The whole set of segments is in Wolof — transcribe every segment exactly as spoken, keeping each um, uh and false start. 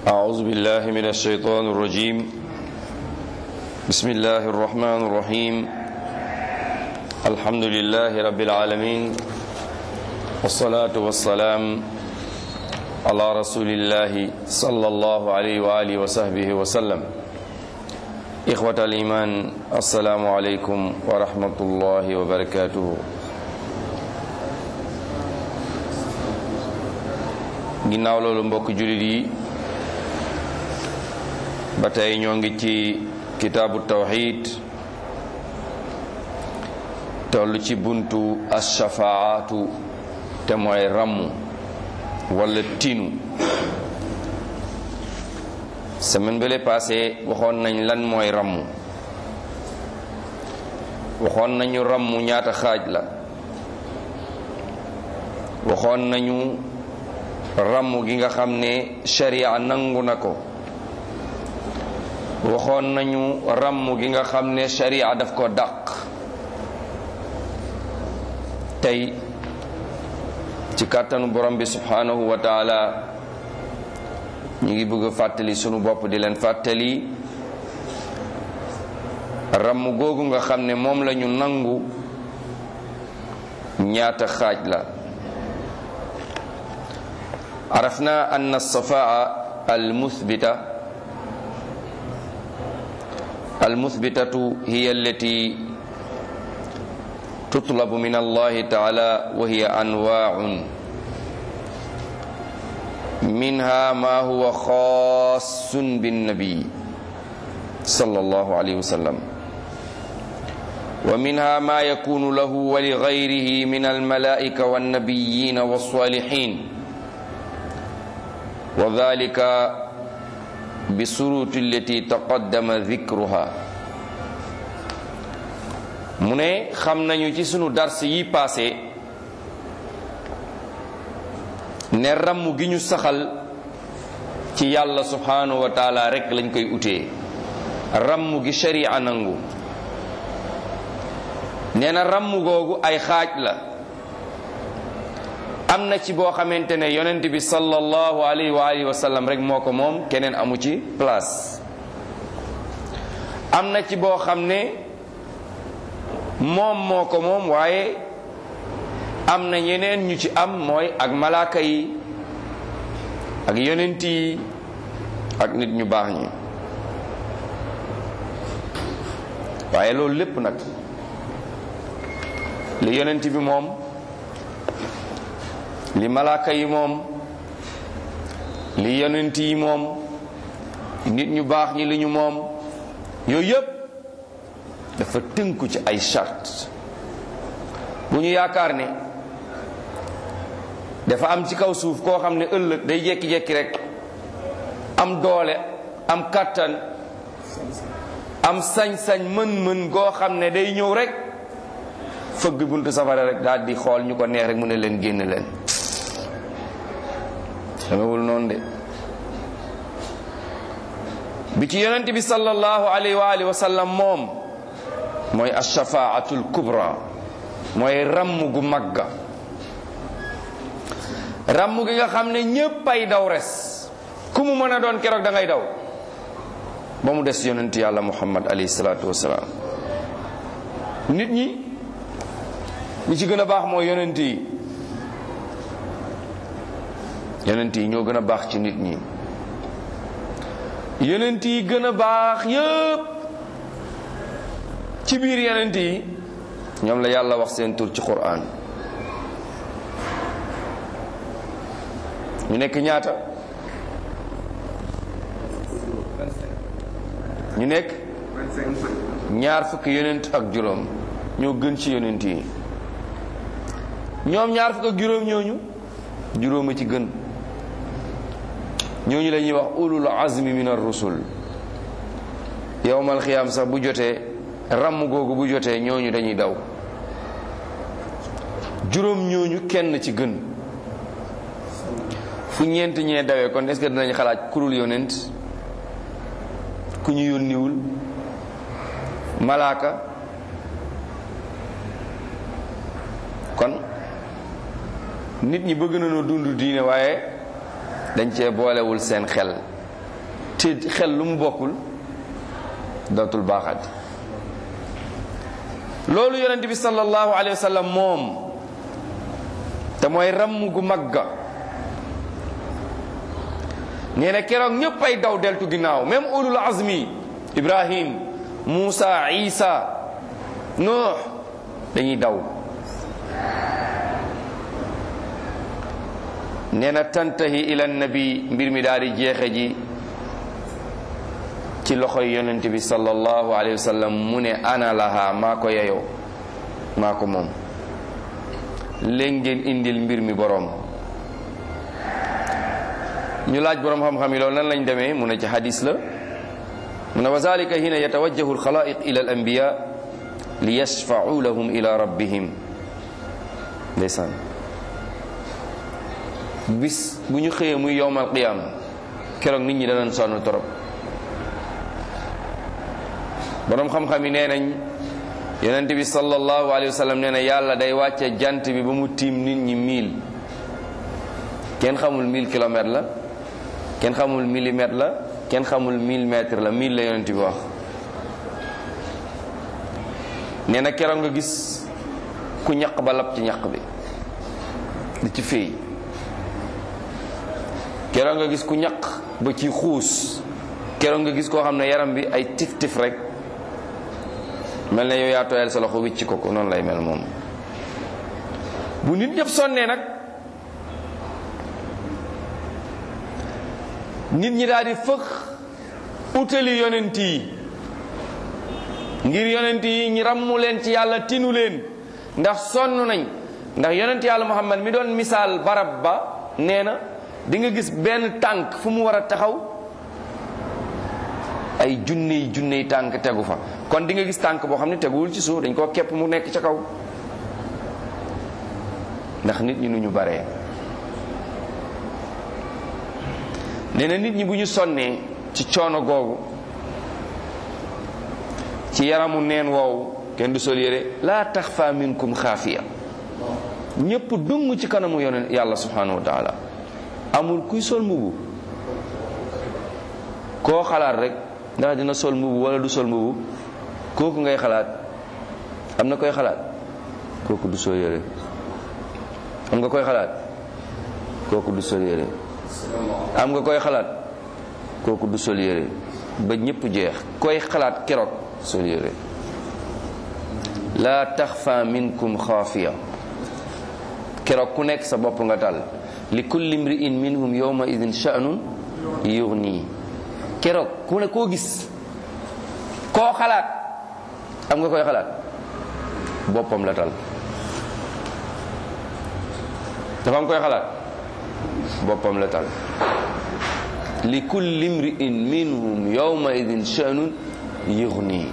أعوذ بالله من الشيطان الرجيم بسم الله الرحمن الرحيم الحمد لله رب العالمين والصلاة والسلام على رسول الله صلى الله عليه وآله وصحبه وسلم إخوة الإيمان السلام عليكم ورحمة الله وبركاته ginnaaw loolu mbokk jullit yi ba tey ñoo ngi ci kitaabu tawxiid toll ci buntu ashafaatu te mooy ràmm wala tinu semaine bële passé waxoon nañ lan mooy ràmm waxoon nañu ràmm ñaata xaaj la waxoon nañu ràmm gi nga xam ne sharia nangu na ko waxoon nañu ràmm gi nga xam ne sharia daf ko dàq tey ci kàttanu borom bi subhanahu wa taala ñu ngi bëgg a fàttali sunu bopp di leen fàttali ràmm googu nga xam ne moom la ñu nangu ñaata xaaj la arafna anna as-safaa al-muthbita al-muthbitatu hiya allati tutlabu min Allah ta'ala wa hiya anwa'un minha ma huwa khassun bin nabi sallallahu alayhi wa sallam wa minha ma yakunu lahu wa li ghayrihi min al-mala'ika wan nabiyyin was salihin wa dhalika bi suruti allati taqaddama dhikruha mu ne xam nañu ci sunu dars yi passé ne ràmm gi ñu saxal ci yàlla subhanahu wa taala rek lañ koy utee ràmm gi sharia nangu nee na ràmm googu ay xaaj la am na ci boo xamante ne yonent bi sallallahu alayhi wa alihi wa sallam rek moo ko moom keneen amu ci place am na ci boo xam ne moom moo ko moom waaye am na ñeneen ñu ci am mooy ak malaaka yi ak yonent yi ak nit ñu baax ñi waaye loolu lépp nag li yonent bi moom li malaaka yi moom li yonent yi moom nit ñu baax ñi li ñu moom yooyu yépp dafa tënku ci ay charte bu ñu yaakaar ne dafa am ci kaw suuf koo xam ne ëllëg day jekki-jekki rek am doole am kàttan am sañ-sañ mën-mën goo xam ne day ñëw rek fëgg buntu safara rek daal di xool ñu ko neex rek mu ne leen génn leen damewul noonu de bi ci yonent bi sallallahu alayhi wa alihi wa sallam moom mooy ashafaatul kubra mooy ràmm gu magga ràmm gi nga xam ne ñépp ay daw res ku mu mën a doon keroog da ngay daw ba mu des yonent yàlla muhammad alayhi salaatu wasalaam nit ñi ñi ci gën a baax mooy yonent yi yonent yi ñoo gën a baax ci nit ñi yonent yi gën a baax yépp ci biir yonent yi ñoom la yàlla wax seen tur ci Qur'an ñu nekk ñaata ñu nekk ñaar fukki yonent ak juróom ñoo gën ci yonent yi ñoom ñaar fukk ak juróom ñooñu juróom a ci gën ñooñu la ñuy wax ulul azmi min ar-rusul yawmal xiyaam sax bu jotee ràmm googu bu jotee ñooñu dañuy daw juróom ñooñu kenn ci gën fu ñeent ñee dawee kon est-ce que dinañ xalaat kurul yonent ku ñu yónniwul malaaka kon nit ñi bëgg nañoo dund diine waaye dañ cee boolewul seen xel te xel lu mu bokkul dootul baaxati. loolu yonent bi sallallahu alayhi wa sallam moom te mooy ramm gu magga nee na keroog ñëpp ay daw deltu ginnaaw, même ulul azmi Ibrahim, Muusa, Isa, Nuux dañuy daw. nee na tantahi ila nabi, mbir mi daal di jeexe ji ci loxoy yonent bi sallallahu alayhi wa sallam mu ne ana laha, maa ko yeyoo maa ko moom. léegi ngeen indil mbir mi boroom. ñu laaj boroom xam-xam yi loolu nan lañ demee mu ne ci hadis la mu ne wa zalika hina yatawajjahu alxalaiq ila al anbiya li yashfa'u lahum ila rabbihim. ndeysaan bis bu ñu xëyee muy yowmal qiyaama keroog nit ñi danañ sonn torop. boroom xam-xam yi nee nañ yonent bi sallallahu alayhi wa sallam nee na yàlla day wàcce jant bi ba mu tiim nit ñi mille. kenn xamul mille kilomètres la, kenn xamul millimètre la, kenn xamul mille mètres la, mille la yonent bi wax. nee na keroog nga gis ku ñaq ba lab ci ñaq bi di ci féey. keroog nga gis ku ñaq ba ci xuus. keroog nga gis koo xam ne yaram bi ay tif tif rek mel ne yow yaa tooyal sa loxo wicc ko ko noonu lay mel moom. bu nit ñëpp sonnee nag nit ñi daal di fëx utali yonent yi ngir yonent yi ñi ràmmu leen ci yàlla tinu leen ndax sonn nañ. ndax yonent yàlla Muhammad mi doon misaal barab ba nee na di nga gis benn tànk fu mu war a taxaw ay junney junney tànk tegu fa. kon di nga gis tànk boo xam ne teguwul ci suuf, dañ koo képp mu nekk ca kaw ndax nit ñi nu ñu baree. nee na nit ñi bu ñu sonnee ci coono googu ci yaramu neen woowu kenn du sol yére laa taxfa minkum xaafiya, ñépp dung ci kanamu yonent yàlla subhanahu wa taala. amul kuy sol mbubu koo xalaat rek ndax dina sol mbubu wala du sol mbubu kooku ngay xalaat. am na koy xalaat kooku du sol yére. am nga koy xalaat kooku du sol yére. am nga koy xalaat kooku du sol yére ba ñépp jeex. koy xalaat keroog sol yére. laa taxfa minkum xaafiya, keroog ku nekk sa bopp nga tal. li kulli imri'in minhum yawma idin sha'nun yughni. keroog ku ne koo gis koo xalaat am nga koy xalaat boppam la tal. dafa am koy xalaat boppam la tal. li kulli imri'in minhum yawma idin sha'nun yughni.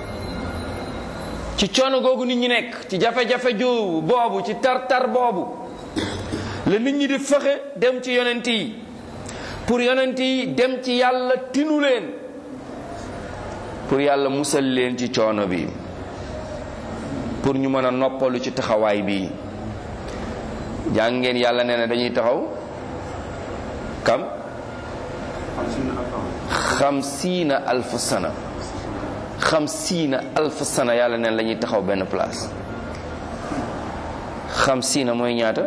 ci coono googu nit ñi nekk, ci jafe-jafe joobu boobu, ci tar-tar boobu la nit ñi di fexe dem ci yonent yi pour yonent yi dem ci yàlla tinu leen, pour yàlla musal leen ci coono bi, pour ñu mën a noppalu ci taxawaay bi. jàng ngeen yàlla nee na dañuy taxaw kam xamsiina alf sana xamsiina alf sana yàlla neen la ñuy taxaw benn place. xamsiina mooy ñaata?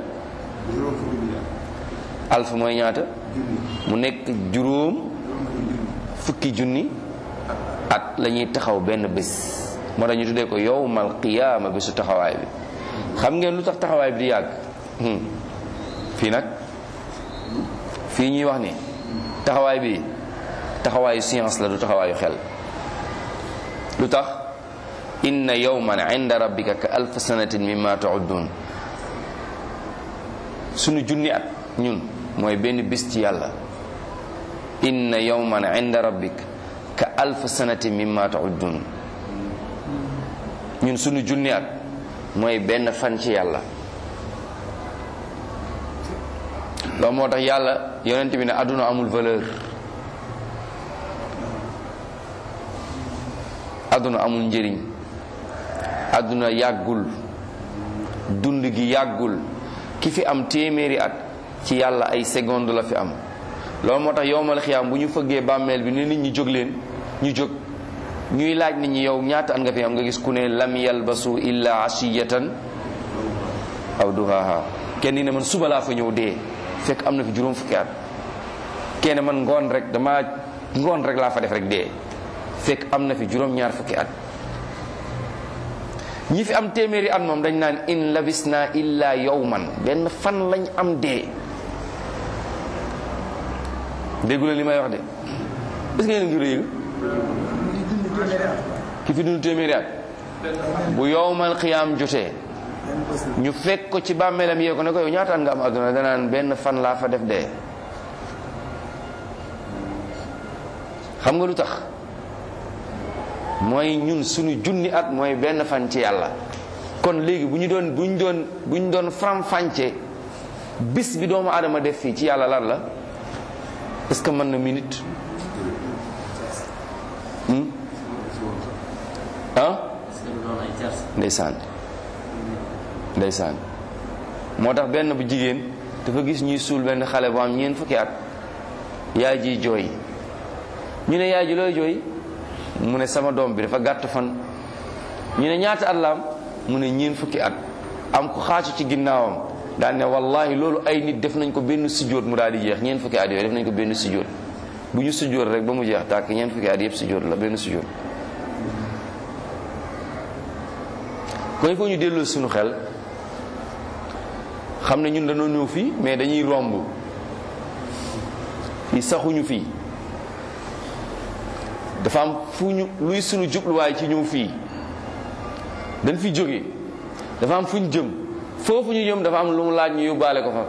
alf mooy ñaata? mu nekk juróom fukki junni at la ñuy taxaw benn bés. moo tax ñu tuddee ko yawmal qiyaama, bésu taxawaay bi. xam ngeen lu tax taxawaay bi di yàgg? fii nag fii ñuy wax ni taxawaay bi taxawaayu science la, du taxawaayu xel. lu tax? inna yawman inda rabbika ka alf sanatin mimma ta'uddun. sunu junni at ñun mooy benn bis ci yàlla. inna yawman inda rabbika ka alf sanatin mimma ta'uddun. ñun sunu junni at mooy benn fan ci yàlla. loolu moo tax yàlla yonent bi ne àdduna amul valeur. àdduna amul njëriñ. àdduna yàggul. dund gi yàggul. ki fi am téeméeri at ci yàlla ay seconde la fi am. loolu moo tax yowmal xiyaam bu ñu fëggee bàmmeel bi ne nit ñi jóg leen ñu jóg ñuy laaj nit ñi yow ñaata at nga fi am nga gis ku ne lam yalbasu illa ashiyatan aw duhaha. kenn ni ne man suba laa fa ñëw dee fekk am na fi juróom fukki at. kenn man ngoon rek dama ngoon rek laa fa def rek dee fekk am na fi juróom ñaar fukki at. ñi fi am téeméeri at moom dañ naan in labisna illa yawman benn fan lañ am dee. déggu leen li may wax de est-ce que yéen ngi réy ki fi dund téeméeri at bu yowmal xiyaam jotee ñu fekk ko ci bàmmeelam yee ko ne ko yow ñaata at nga am àdduna danaan benn fan laa fa def dee. xam nga lu tax mooy ñun suñu junni at mooy benn fan ci yàlla. kon léegi bu ñu doon bu ñu doon bu ñu doon faram-fàccee bis bi doomu aadama def fii ci yàlla lan la est-ce que mën na minute ah ndeysaan ndeysaan moo tax benn bu jigéen dafa gis ñuy suul benn xale bu am ñeent fukki at yaay ji jooy ñu ne yaay ji looy jooy mu ne sama doom bi dafa gàtt fan. ñu ne ñaata at la am mu ne ñeent fukki at am ko xaacu ci ginnaawam daal ne wallahi loolu ay nit def nañ ko benn sujjóot mu daal di jeex ñeent fukki at yooyu def nañ ko benn sujjóot bu ñu sujjóot rek ba mu jeex tàkk ñeent fukki at yëpp sujjóot la benn sujjóot. kon il faut ñu delloo suñu xel xam ne ñun dañoo ñëw fii mais dañuy romb fii saxuñu fii dafa am fu ñu luy suñu jubluwaay ci ñëw fii dañ fi jóge dafa am fu ñu jëm foofu ñu jëm dafa am lu mu laaj ñu yóbbaale ko fa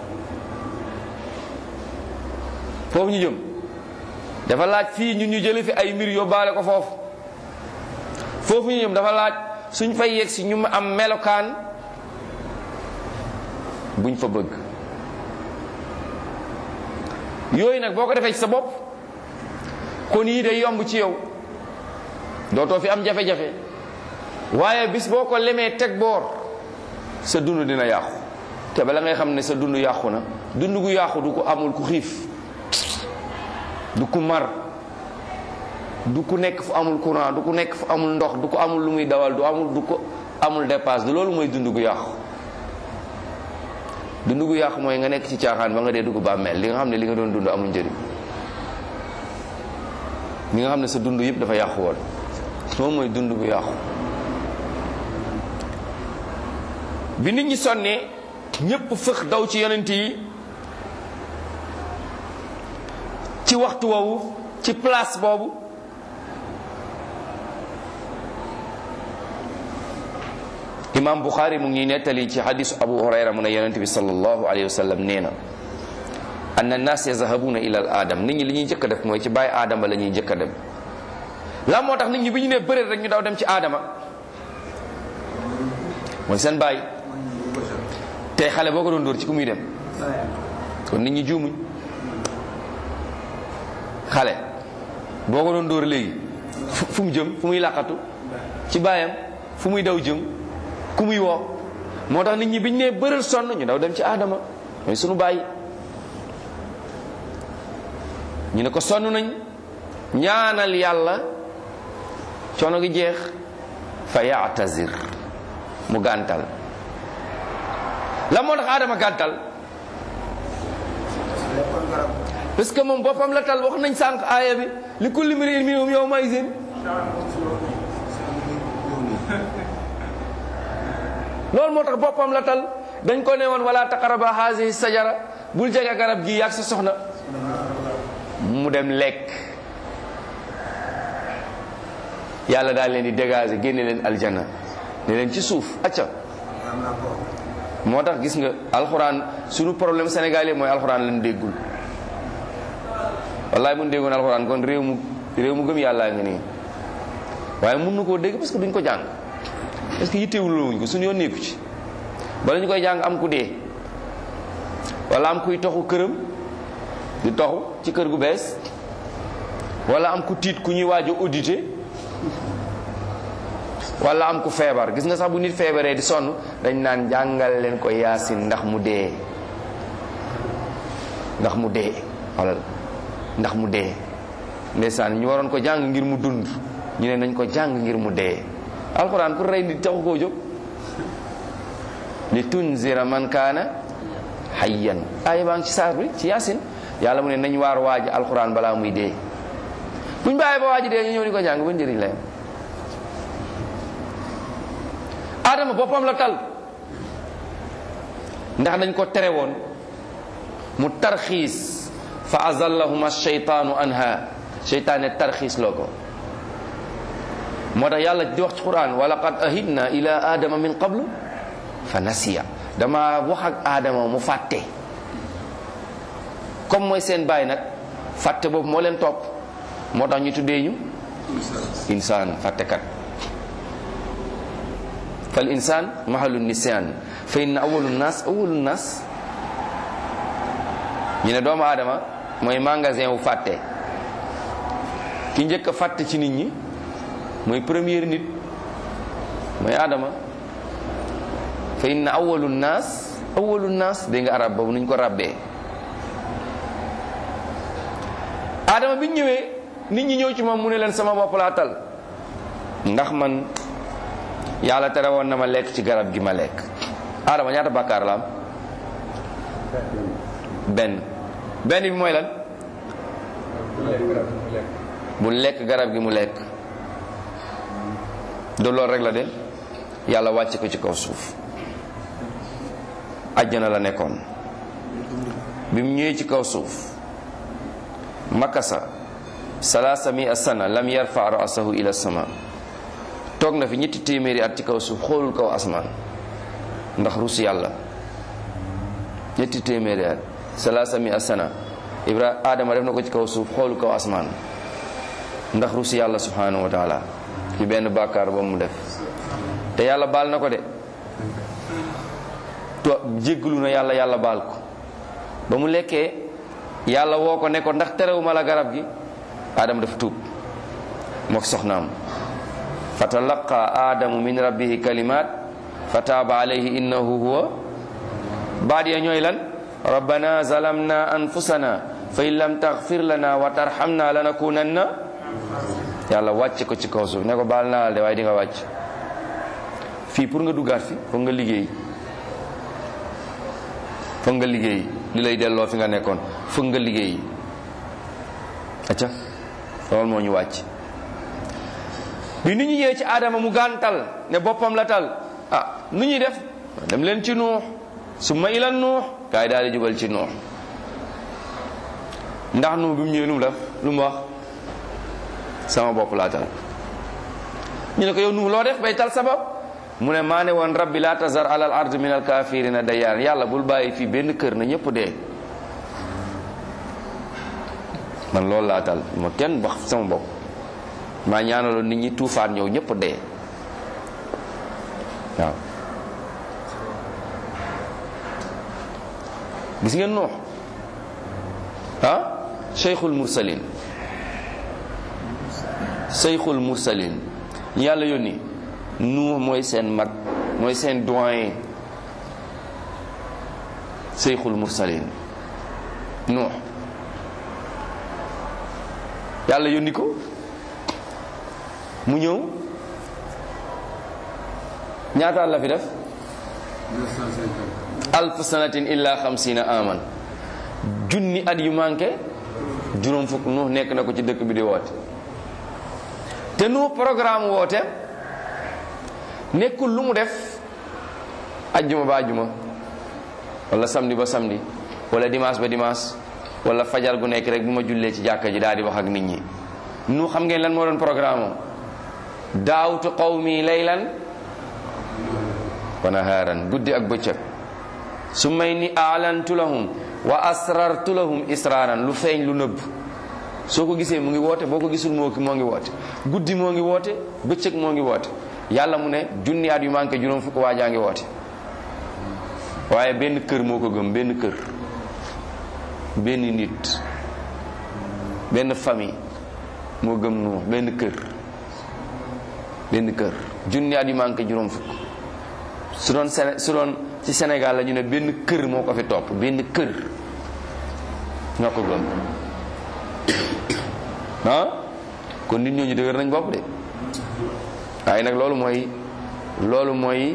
foofu ñu jëm dafa laaj fii ñun ñu jële fi ay mbir yóbbaale ko foofu foofu ñu jëm dafa laaj suñ fay yegg si ñu am melokaan buñ fa bëgg. yooyu nag boo ko defee ci sa bopp kon yii day yomb ci yow dootoo fi am jafe-jafe waaye bis boo ko lemee teg boor sa dund dina yàqu te bala ngay xam ne sa dund yàqu na dund gu yàqu du ko amul ku xiif du ku mar du ku nekk fu amul courant du ku nekk fu amul ndox du ko amul lu muy dawal du amul du ko amul dépasse du loolu mooy dund gu yàqu. dund gu yàqu mooy nga nekk ci caaxaan ba nga dee dugg bàmmeel li nga xam ne li nga doon dund amul njëriñ li nga xam ne sa dund yëpp dafa yàqu woon moom mooy dund gu yàqu. bi nit ñi sonnee ñépp fëx daw ci yonent yi ci waxtu woowu ci place boobu imam Bukhari mu ngi nettali ci hadisu Abu Hurayra mu ne yonent bi sallallahu alayhi wa sallam nee na anna naas yazhabuna ila al adam nit ñi li ñuy njëkk a def mooy ci bàyyi aadama la ñuy njëkk a dem la moo tax nit ñi bi ñu nee bëreet rek ñu daw dem ci aadama mooy seen bàyyi tey xale boo ko doon dóor ci ku muy dem kon nit ñi juumuñ xale boo ko doon dóor léegi fu mu jëm fu muy làqatu ci baayam fu muy daw jëm ku muy woo moo tax nit ñi biñ nee bëral sonn ñu daw dem ci aadama mooy sunu bàyyi ñu ne ko sonn nañ ñaanal yàlla coono gi jeex fa yaatazir mu gàntal la moo tax aadama gàntal parce que moom boppam la tal wax nañ sànq aaya bi li kulli mri'in minhum yawma izin loolu moo tax boppam la tal dañ ko ne woon wala taqaraba hazihi sajara bul jege garab gi yàgg sa soxna mu dem lekk yàlla daal leen di dégager génne leen aljana ne leen ci suuf acca moo tax gis nga alxuraan suñu problème Sénégal yi mooy alxuraan lañ déggul wallaay mun déggoon alxuraan kon réew mu réew mu gëm yàllaa ngi nii waaye mun na koo dégg parce que duñ ko jàng parce que yittewul wuñ ko suñu yoon nekku ci bala ñu koy jàng am ku dee wala am kuy toxu këram di toxu ci kër gu bees wala am ku tiit ku ñuy waaj a audité wala am ku feebar gis nga sax bu nit feebaree di sonn dañ naan jàngal leen ko yaasin ndax mu dee ndax mu dee xoolal ndax mu dee. ndeysaan ñu waroon ko jàng ngir mu dund ñu ne nañ ko jàng ngir mu dee. alxuraan pour rey nit taxu koo jóg. li tunzira man kaana hayyan aaya baa ngi ci saar bi ci yaasin yàlla mu ne nañ waar waaji alxuraan balaa muy dee. buñ bàyyi ba waaji dee ñu ñëw di ko jàng ba njëriñ la yam. Adama boppam la tal ndax dañ ko tere woon mu tarxiis fa azallahuma shaytaanu anha sheytaane tarxiis loo ko. moo tax yàlla di wax ci quran wa laqad ahidna ila adama min qablu fa nasiya dama wax ak Adama mu fàtte. comme mooy seen baay nag fàtte boobu moo leen topp moo tax ñu tuddee ñu insaan fàttekat. fal insaan mahalu nisyan fa inna awalu nas awalu nas ñu ne doomu aadama mooy magasin wu fàtte. ki njëkk a fàtte ci nit ñi mooy première nit mooy Adama. fa inna awalu nas awalu nas dégg nga arab boobu nuñ ko rabbee. Adama bi ñëwee nit ñi ñëw ci moom mu ne leen sama bopp laa tal ndax man yàlla tere woon na ma lekk ci garab gi ma lekk. Adama ñaata bàkkaar la am? benn benn bi mooy lan? bu lekk garab gi mu lekk. do loolu rek la de yàlla wàcce ko ci kaw suuf. ajjana la nekkoon bi mu ñëwee ci kaw suuf makasa salaasa mi asana lam yarfa ra'sahu ila sama toog na fi ñetti téeméeri at ci kaw suuf xoolul kaw asmaan ndax rus yàlla. ñetti téeméeri at salaasa mi asana Ibrahima Adama def na ko ci kaw suuf xoolul kaw asmaan ndax rus yàlla subhanahu wa taala ci benn bàkkaar ba mu def. te yàlla baal na ko de to jéggalu na yàlla yàlla baal ko ba mu lekkee yàlla woo ko ne ko ndax terewuma la garab gi. Adama dafa tuub mook soxnaam fa talaqa adamu min rabbihi kalimat fa taaba alayhi innahu huwa. baat ya ñooy lan? rabbana zalamna anfusana fa in lam taghfir lana wa tarhamna lanakunanna. yàlla wàcc ko ci kaw suuf ne ko baal naa la de waaye di nga wàcc fii pour nga duggaat fi foog nga liggéey foog nga liggéey li lay delloo fi nga nekkoon foog nga liggéey. acca loolu moo ñu wàcc bi nit ñi ñëwee ci Adama mu gàntal ne boppam la tal ah nu ñuy def dem leen ci Nuux summa ila Nuux gaa yi daal di jubal ci Nuux ndax Nuux bi mu ñëwee lu mu def lu mu wax sama bopp laa tal. ñu ne ko yow Nuux loo def bay tal sa bopp mu ne maa ne woon rabbi laa tazar alal ard min al kafirina dayyaan yàlla bul bàyyi fii benn kër na ñëpp dee. man loolu laa tal ma kenn wax sama bopp maa ñaanaloon nit ñi tuufaan ñëw ñëpp dee waaw. gis ngeen Nuux ah cheikhul mursalin cheikhul mursalin ñu yàlla yónni Nuux mooy seen mag mooy seen doyen cheikhul mursalin Nuux yàlla yónni ko mu ñëw ñaata la fi def alf sanatin illa xamsina aman junni at yu manqué juróom fukk Nuux nekk na ko ci dëkk bi di woote te Nuux programme woote nekkul lu mu def ajjuma ba ajjuma wala samedi ba samedi wala dimanche ba dimanche wala fajar gu nekk rek bu ma jullee ci jàkka ji daal di wax ak nit ñi. Nuux xam ngeen lan moo doon programme am daawtu qawmi laylan wa naharan guddi ak bëccëg summa inni a'lantu lahum wa asrartu lahum israaran lu feeñ lu nëbb soo ko gisee mu ngi woote boo ko gisul moo moo ngi woote guddi moo ngi woote bëccëg moo ngi woote yàlla mu ne junni at yu manqué juróom fukk waajaa ngi woote waaye benn kër moo ko gëm benn kër benn nit benn famille moo gëm Nuux benn kër benn kër junni at yu manqué juróom fukk su doon Séné su doon ci Sénégal la ñu ne benn kër moo ko fi topp benn kër ñoo ko gëm ah kon nit ñooñu dëgër nañ bopp de waaye nag loolu mooy loolu mooy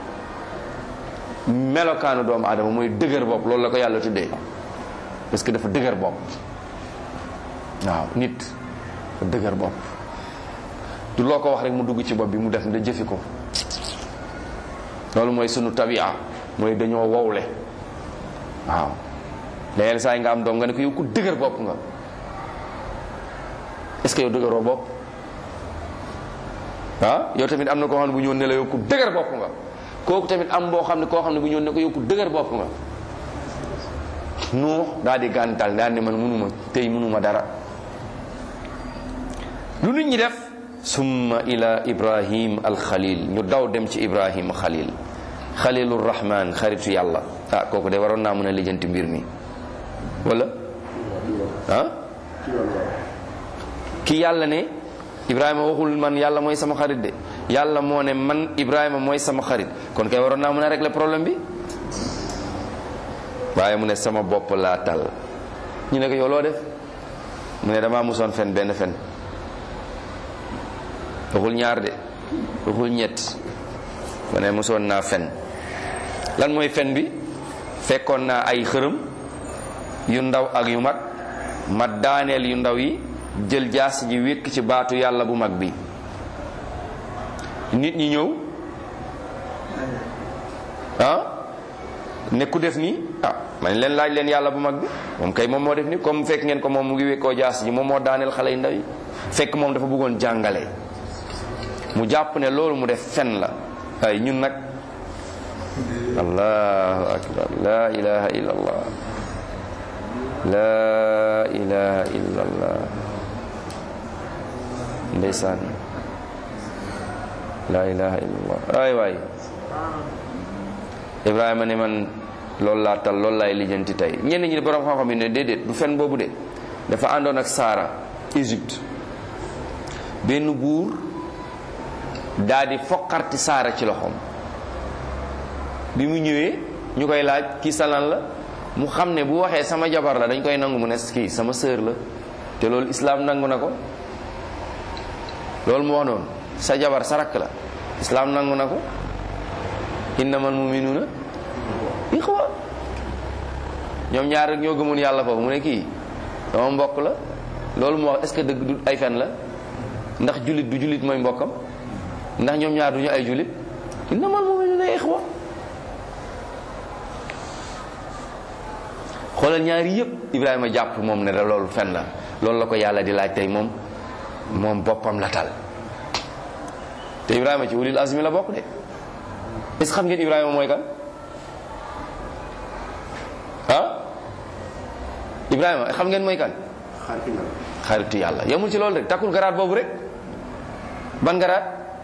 melokaanu doomu aadama mooy dëgër bopp loolu la ko yàlla tuddee parce que dafa dëgër bopp waaw nit dafa dëgër bopp du loo ko wax rek mu dugg ci bopp bi mu def da jëfi ko loolu mooy sunu tabia mooy dañoo wowle waaw léeg-léeg saa yi nga am doom nga ne ko yow ku dëgër bopp nga est-ce que yow dëgëroo bopp ah yow tamit am na koo xam ne bu ñëwoon ne la yow ku dëgër bopp nga kooku tamit am boo xam ne koo xam ne bu ñëwoon ne ko yow ku dëgër bopp nga Nuux daal di gàntal daal ne man mënuma tey mënuma dara lu nit ñi def summa ila ibrahim alxalil ñu daw dem ci ibrahim xalil xalilur rahman xaritu yàlla ah kooku de waroon naa mën a lijjanti mbir mi wala ah ki yàlla ne ibrahima waxul man yàlla mooy sama xarit de yàlla moo ne man ibrahima mooy sama xarit kon kay waroon naa mën a régler problème bi waaye mu ne sama bopp laa tal ñu ne ko yow loo def mu ne damaa musoon fen benn fen waxul ñaar de waxul ñett mu ne musoon naa fen lan mooy fen bi fekkoon naa ay xërëm yu ndaw ak yu mag ma daaneel yu ndaw yi jël jaas ji wékk ci baatu yàlla bu mag bi nit ñi ñëw ah ne ku def nii ah man leen laaj leen yàlla bu mag bi moom kay moom moo def nii comme fekk ngeen ko moom mu ngi wékkoo jaas ji moom moo daaneel xale yu ndaw yi fekk moom dafa bëggoon jàngale mu jàpp ne loolu mu def fen la ay ñun nag allahu akbar la ilaha illa allah la ilaha illa allah ndeysaan la ilaha illa allah ay waay ibrahima ne man loolu laa tal loolu laay lijjanti tey ñenn ñi borom xam-xam yi ne déedéet du fen boobu de dafa àndoon ak Saara Égypte benn buur daa di foqarti Saara ci loxoom bi mu ñëwee ñu koy laaj kii salan la mu xam ne bu waxee sama jabar la dañ koy nangu mu ne kii sama sœur la te loolu islaam nangu na ko loolu mu wax noonu sa jabar sa rakk la islaam nangu na ko innamal mu'minuna ixwa ñoom ñaar rek ñoo gëmoon yàlla foofu mu ne kii sama mbokk la loolu mu wax est-ce que dëgg du ay fen la ndax jullit du jullit mooy mbokkam ndax ñoom ñaar duñu ay jullit innamal mu'minuna ixwa xoolal ñaari yëpp Ibrahima jàpp moom ne da loolu fen la loolu la ko yàlla di laaj tey moom moom boppam la tal te Ibrahima ci ulil azmi la bokk de est-ce que xam ngeen Ibrahima mooy kan ah Ibrahima xam ngeen mooy kan xaritu yàlla yemul ci loolu rek takkul garaat boobu rek ban garaat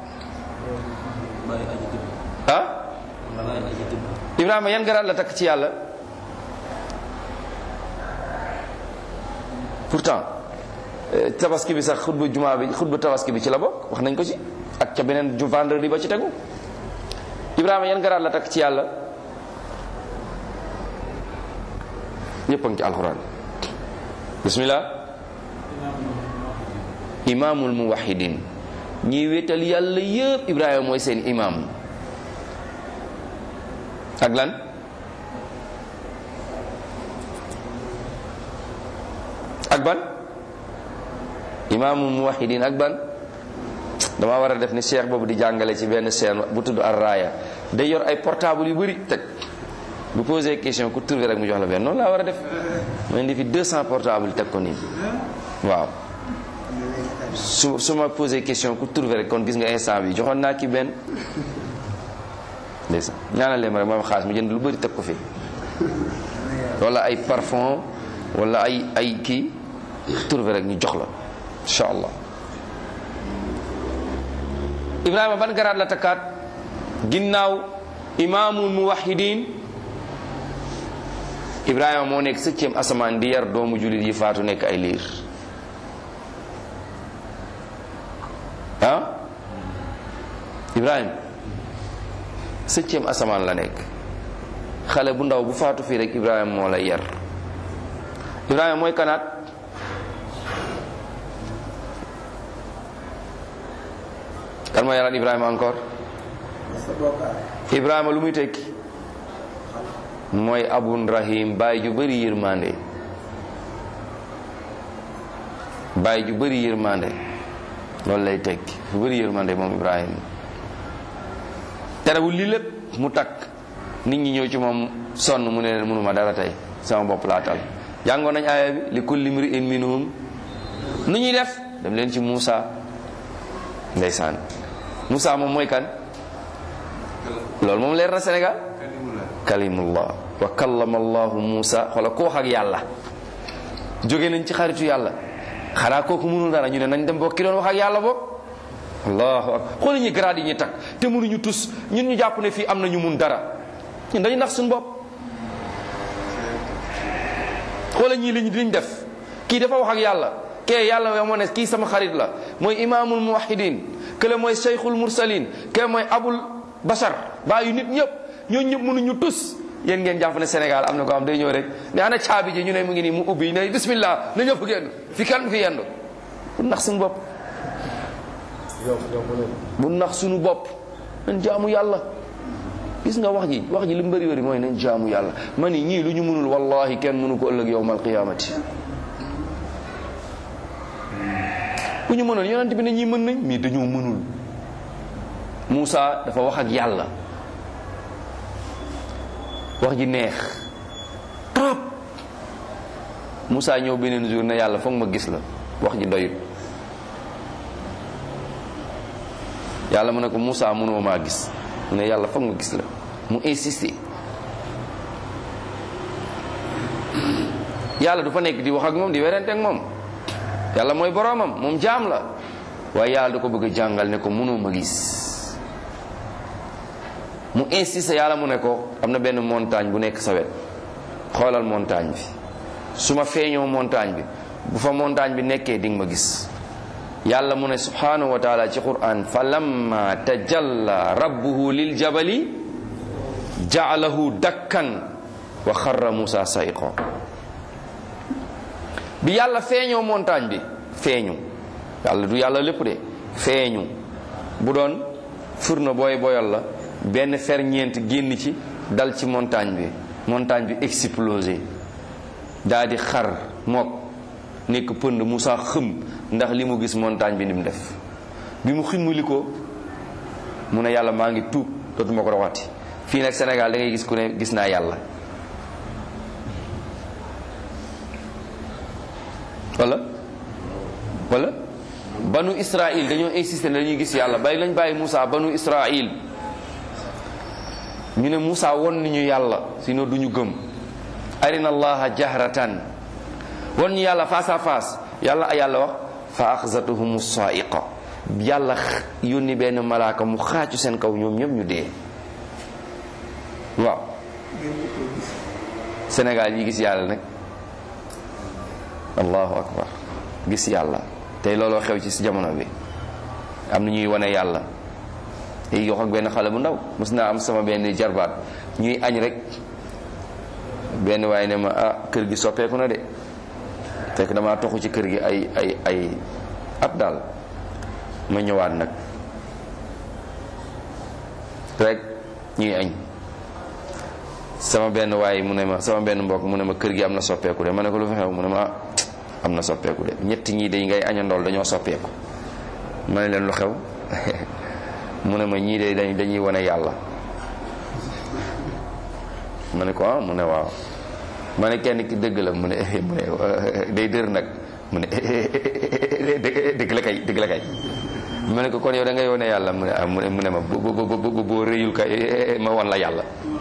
ah Ibrahima yan garaat la takk ci yàlla pourtant tabaski bi sax xutba jumaa bi xutba tabaski bi ci la bokk wax nañ ko ci ak ca beneen ju vendredi ba ci tegu Ibrahima yan garaat la takk ci yàlla yépp a ngi ci alxuraan bismillah imaamul muwahidin ñiy wéetal yàlla yépp Ibrahima mooy seen imaam ak lan ak ban imaamul muwahidin ak ban dama war a def ni cheikh boobu di jàngale ci benn chaîne bu tudd Ar-Raaya day yor ay portable yu bëri teg bu posé question ku trouvé rek mu jox la benn noonu laa war a def ma indi fi deux cent portable teg ko nii waaw su su ma posé question ku trouvé rek kon gis nga instant bi joxoon naa ki benn ndeysaan ñaanal leen rek ma xaalis mu jënd lu bëri teg ko fi wala ay parfum wala ay ay kii trouvé rek ñu jox la incha allah Ibrahima ban garaat la takkaat ginnaaw imaamul muwahidin Ibrahima moo nekk septième asamaan di yar doomu jullit yi faatu nekk ay liir ah Ibrahima septième asamaan la nekk xale bu ndaw bu faatu fii rek Ibrahima moo lay yar Ibrahima mooy kanaat kan mooy yaraat Ibrahima encore Ibrahima lu muy tekki mooy abun rahim baay ju bëri yërmande baay ju bëri yërmande loolu lay tekki fu bëri yërmande moom Ibrahima terewul lii lépp mu takk nit ñi ñëw ci moom sonn mu ne leen mënuma dara tey sama bopp laa tal jàngoon nañ aaya bi li kulli mri'in minhum nu ñuy def dem leen ci Muusa ndeysaan Muusa moom mooy kan loolu moom leer na Sénégal kalimullah wa kallama allahu Muusa xoola ko wax ak yàlla jóge nañ ci xaritu yàlla xanaa kooku mënul dara ñu ne nañ dem bokki doon wax ak yàlla boog allahu akbar xool ñi grade yi ñuy takk te mënuñu tus ñun ñu jàpp ne fii am na ñu mun dara ñun dañu nax suñu bopp xoola ñii liñ liñ def kii dafa wax ak yàlla kee yàlla yoo moo ne kii sama xarit la mooy imaamul muwahidin kële mooy cheikhul mursalin kee mooy abul bashar bàyyi nit ñëpp ñooñu ñëpp mënuñu tus yéen ngeen jàpp ne Sénégal am na ko am day ñëw rek ne ana caabi ji ñu ne mu ngi nii mu ubbi ne bismillah na ñëpp génn fi kan fi yendu bu nax suñu bopp bu nax suñu bopp nañ jaamu yàlla gis nga wax ji wax ji li mu bëri bëri mooy nañ jaamu yàlla ma ni ñii lu ñu mënul wallahi kenn mënu ko ëllëg yawmal qiyaamati bu ñu mënoon yonent bi ne ñii mën nañ mais dañoo mënul Moussa dafa wax ak yàlla wax ji neex trop Moussa ñëw beneen jour ne yàlla foog ma gis la wax ji doyut yàlla mu ne ko Moussa mënoo maa gis mu ne yàlla foog ma gis la mu insisté yàlla du fa nekk di wax ak moom di werante ak moom yàlla mooy boroomam moom jaam la waaye yàlla da ko bëgg a jàngal ne ko mënoo ma gis mu insisté yàlla mu ne ko am na benn montagne bu nekk sa wet xoolal montagne bi su ma feeñoo montagne bi bu fa montagne bi nekkee di nga ma gis yàlla mu ne subhanahu wa taala ci quran fa lamma tajalla rabbuhu lil jabali ja'alahu dakkan wa xarra Musa sayqo bi yàlla feeñoo montagne bi feeñu yàlla du yàlla lépp de feeñu bu doon furna booy boyal la benn ferñeent génn ci dal ci montagne bi montagne bi explosé daa di xar mook nekk pënd Musa xëm ndax li mu gis montagne bi ni mu def bi mu ximmali ko mu ne yàlla maa ngi tuub dootuma ko waxati fii nag Sénégal da ngay gis ku ne gis naa yàlla wala wala banu Israël dañoo insister ne dañuy gis yàlla bàyyi lañ bàyyi Moussa banu Israël ñu ne Moussa won ni ñu yàlla sinon duñu gëm arina allaha jahratan won ñu yàlla face à face yàlla yàlla wax fa axzatuhum sa'iqa yàlla yónni benn malaaka mu xaacu seen kaw ñoom ñëpp ñu dee waaw Sénégal yi gis yàlla nag allahu akbar gis yàlla tey looloo xew ci jamono bi am na ñuy wane yàlla tey wax ak benn xale bu ndaw mos naa am sama benn jarbaat ñuy añ rek benn waaye ne ma ah kër gi soppeeku na de fekk damaa toxu ci kër gi ay ay ay at daal ma ñëwaat nag rek ñuy añ sama benn waaye mu ne ma sama benn mbokk mu ne ma kër gi am na soppeeku de ma ne ko lu fa xew mu ne ma am na soppeeku de ñetti ñii de ngay añandool dañoo soppeeku ma ne leen lu xew mu ne ma ñii de dañuy wane yàlla ma ne ko ah mu ne waaw ma ne kenn ki dëgg la mu ne mu ne day dër nag mu ne dëgg la kay dëgg la kay ma ne ko kon yow da ngay wane yàlla mu ne ah mu ne mu ne ma bo bo boo rëyul kay ma wan la yàlla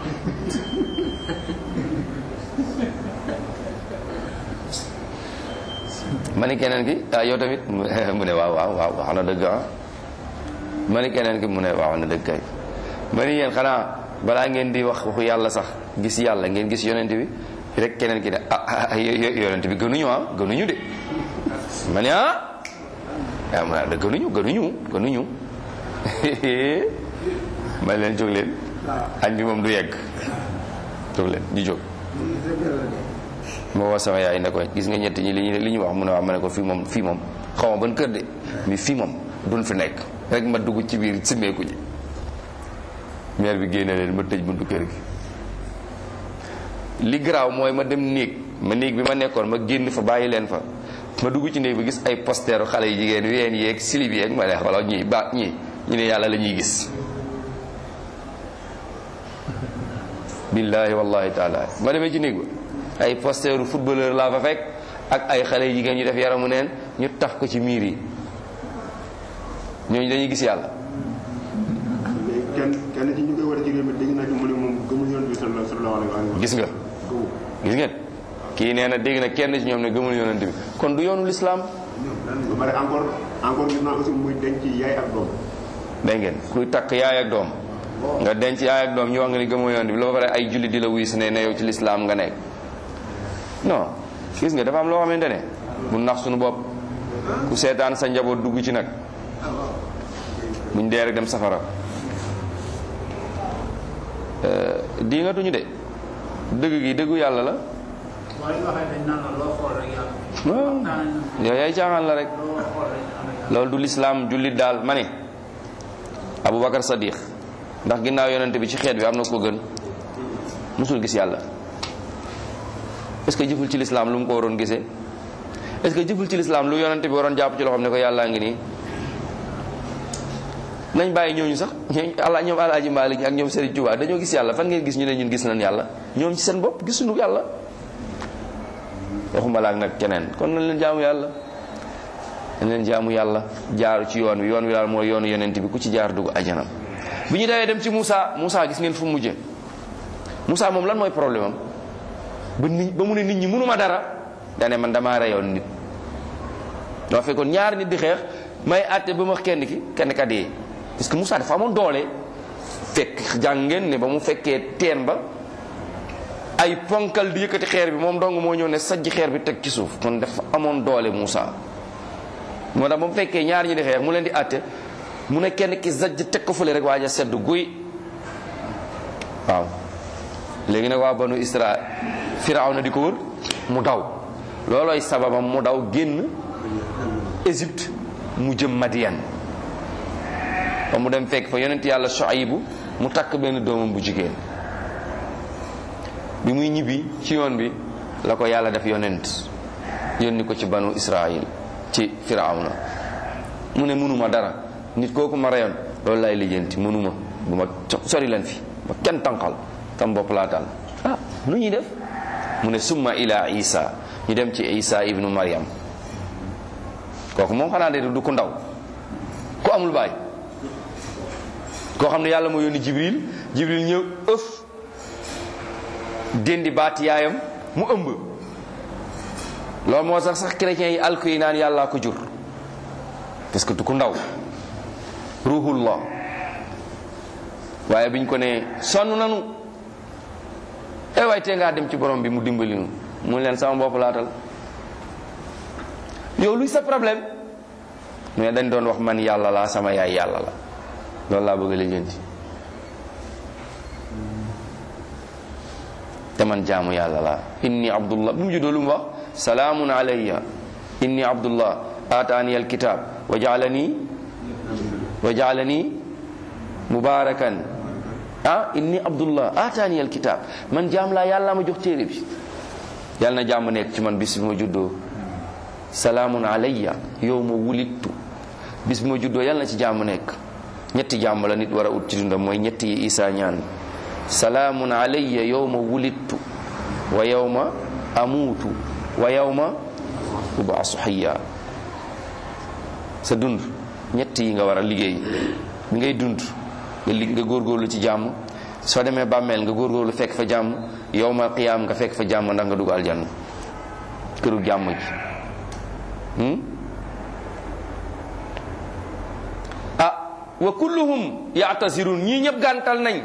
ma ne keneen ki ah yow tamit mu ne waaw waaw waaw wax na dëgg ah ma ne keneen ki mu ne waaw na dëgg kay ma ne yéen xanaa balaa ngeen di wax waxu yàlla sax gis yàlla ngeen gis yonent bi rek keneen ki ne ah yonent bi gënuñu ah gënuñu de ma ne ah ah ma ne gënuñu gënuñu gënuñu ma leen jóg leen añ bi moom du yegg jóg leen ñu jóg ma woo sama yaay ne ko gis nga ñett ñi li ñu li ñu wax mu ne wax ma ne ko fii moom fii moom xaw ma ban kër de mais fii moom duñ fi nekk rek ma dugg ci biir simmeeku ji maire bi génne leen ma tëj buntu kër gi. li garaaw mooy ma dem néeg ma néeg bi ma nekkoon ma génn fa bàyyi leen fa ma dugg ci néeg bi gis ay posteru xale yu jigéen ween yeeg silib yeeg ma ne wala ñii ba ñii ñu ne yàlla la ñuy gis. billahi wallahi taala ma demee ci néeg ba ay posteru footballeur laa fa fekk ak ay xale yu jigéen ñu def yaramu neen ñu taf ko ci miir yi ñooñu dañuy gis yàlla. kenn kenn ci ñu koy war a jigéen dégg naa mu ne moom gëmul yoon bi sallallahu alayhi wa sallam. gis nga gis ngeen kii nee na dégg na kenn ci ñoom ne gëmul yonent bi kon du yoonu lislaam. ba pare encore encore gis naa aussi muy denc yaay ak doom. dégg ngeen kuy takk yaay ak doom nga denc yaay ak doom ñu wax nga ni gëmoo yonent bi la ba pare ay julli di la wuy si ne ne yow ci lislaam nga nekk non gis nga dafa am loo xamante ne bu nax suñu bopp ku seetaan sa njaboot dugg ci nag buñ dee rek dem safara. di nga tuñu de dëgg gi dëggu yàlla la waaw yow yaay caaxaan la rek loolu du lislaam jullit daal ma ne Aboubacar Sadiq ndax ginnaaw yonente bi ci xeet bi am na ko gën musul gis yàlla est-ce que jëful ci lislaam lu mu ko waroon gisee est-ce que jëful ci lislaam lu yonente bi waroon jàpp ci loxoom ne ko yàllaa ngi nii nañ bàyyi ñooñu sax ñooñu ñoom Alaaji Maalik ak ñoom Serigne Touba dañoo gis yàlla fan ngeen gis ñu ne ñun gis nañ yàlla ñoom ci seen bopp gisuñu yàlla waxuma la ak nag keneen kon nañ leen jaamu yàlla nañ leen jaamu yàlla jaaru ci yoon wi yoon wi daal mooy yoonu yonent bi ku ci jaar dugg ajana bi ñu dawee dem ci Moussa Moussa gis ngeen fu mujje Moussa moom lan mooy problème am ba nit ba mu ne nit ñi mënuma dara dane man damaa reyoon nit doo fekkoon ñaari nit di xeex may àtte ba ma kenn ki kenn ka dee parce que Moussa dafa amoon doole fekk jàng ngeen ne ba mu fekkee teen ba ay ponkal di yëkkati xeer bi moom dong moo ñëw ne sajj xeer bi teg ci suuf kon dafa amoon doole Moussa moo tax ba mu fekkee ñaar ñi di xeex mu leen di àtte mu ne kenn ki sajj teg ko fële rek waaj a sedd guy waaw léegi nag waa banu Isra Firawna di ko wër mu daw loolooy sababam mu daw génn Égypte mu jëm Madian ba mu dem fekk fa yonent yàlla Shuaybu mu takk benn doomam bu jigéen bi muy ñibbi ci yoon bi la ko yàlla def yonent yónni ko ci banu Israil ci Firawna mu ne mënuma dara nit kooku ma reyoon loolu lay lijjanti mënuma bu ma sori leen fi ba kenn tànqal tam bopp laa taal ah nu ñuy def mu ne summa ila Isa ñu dem ci Isa ibnu Maryam kooku moom xanaa de du ko ndaw ku amul baay koo xam ne yàlla moo yónni Jibril Jibril ñëw ëf dendi baat yaayam mu ëmb loolu moo sax sax chrétiens yi alku yi naan yàllaa ko jur parce que du ko ndaw ruhullah waaye biñ ko ne sonn nanu eh waaye tee ngaa dem ci borom bi mu dimbali nu mu leen sama bopp laatal yow luy sa problème mais dañ doon wax man yàlla laa sama yaay yàlla la loolu laa bëgg a lijjanti te man jaamu yàlla laa inni abdullah bu mu juddoo lu mu wax salaamun alayya inni abdullah aataani alkitab wa jaalani wa jaalani mubarakan ah inni abdullah aataani alkitab man jaam laa yàlla ma jox téere bi yàlla na jàmm nekk ci man bis bi ma juddoo salaamun alayya yow ma wulittu bis bi ma juddoo yàlla na ci jàmm nekk ñetti jàmm la nit war a ut ci dundam mooy ñetti yi Isa ñaan salaamun alayya yawma wulidtu wa yawma amuutu wa yawma ubaasu hayya sa dund ñett yi nga war a liggéey bi ngay dund nga lig nga góorgóorlu ci jàmm soo demee bàmmeel nga góorgóorlu fekk fa jàmm yawmal qiyaam nga fekk fa jàmm ndax nga dugg aljanna këru jàmm ji ah wa kulluhum ya'tazirun ñii ñëpp gàntal nañ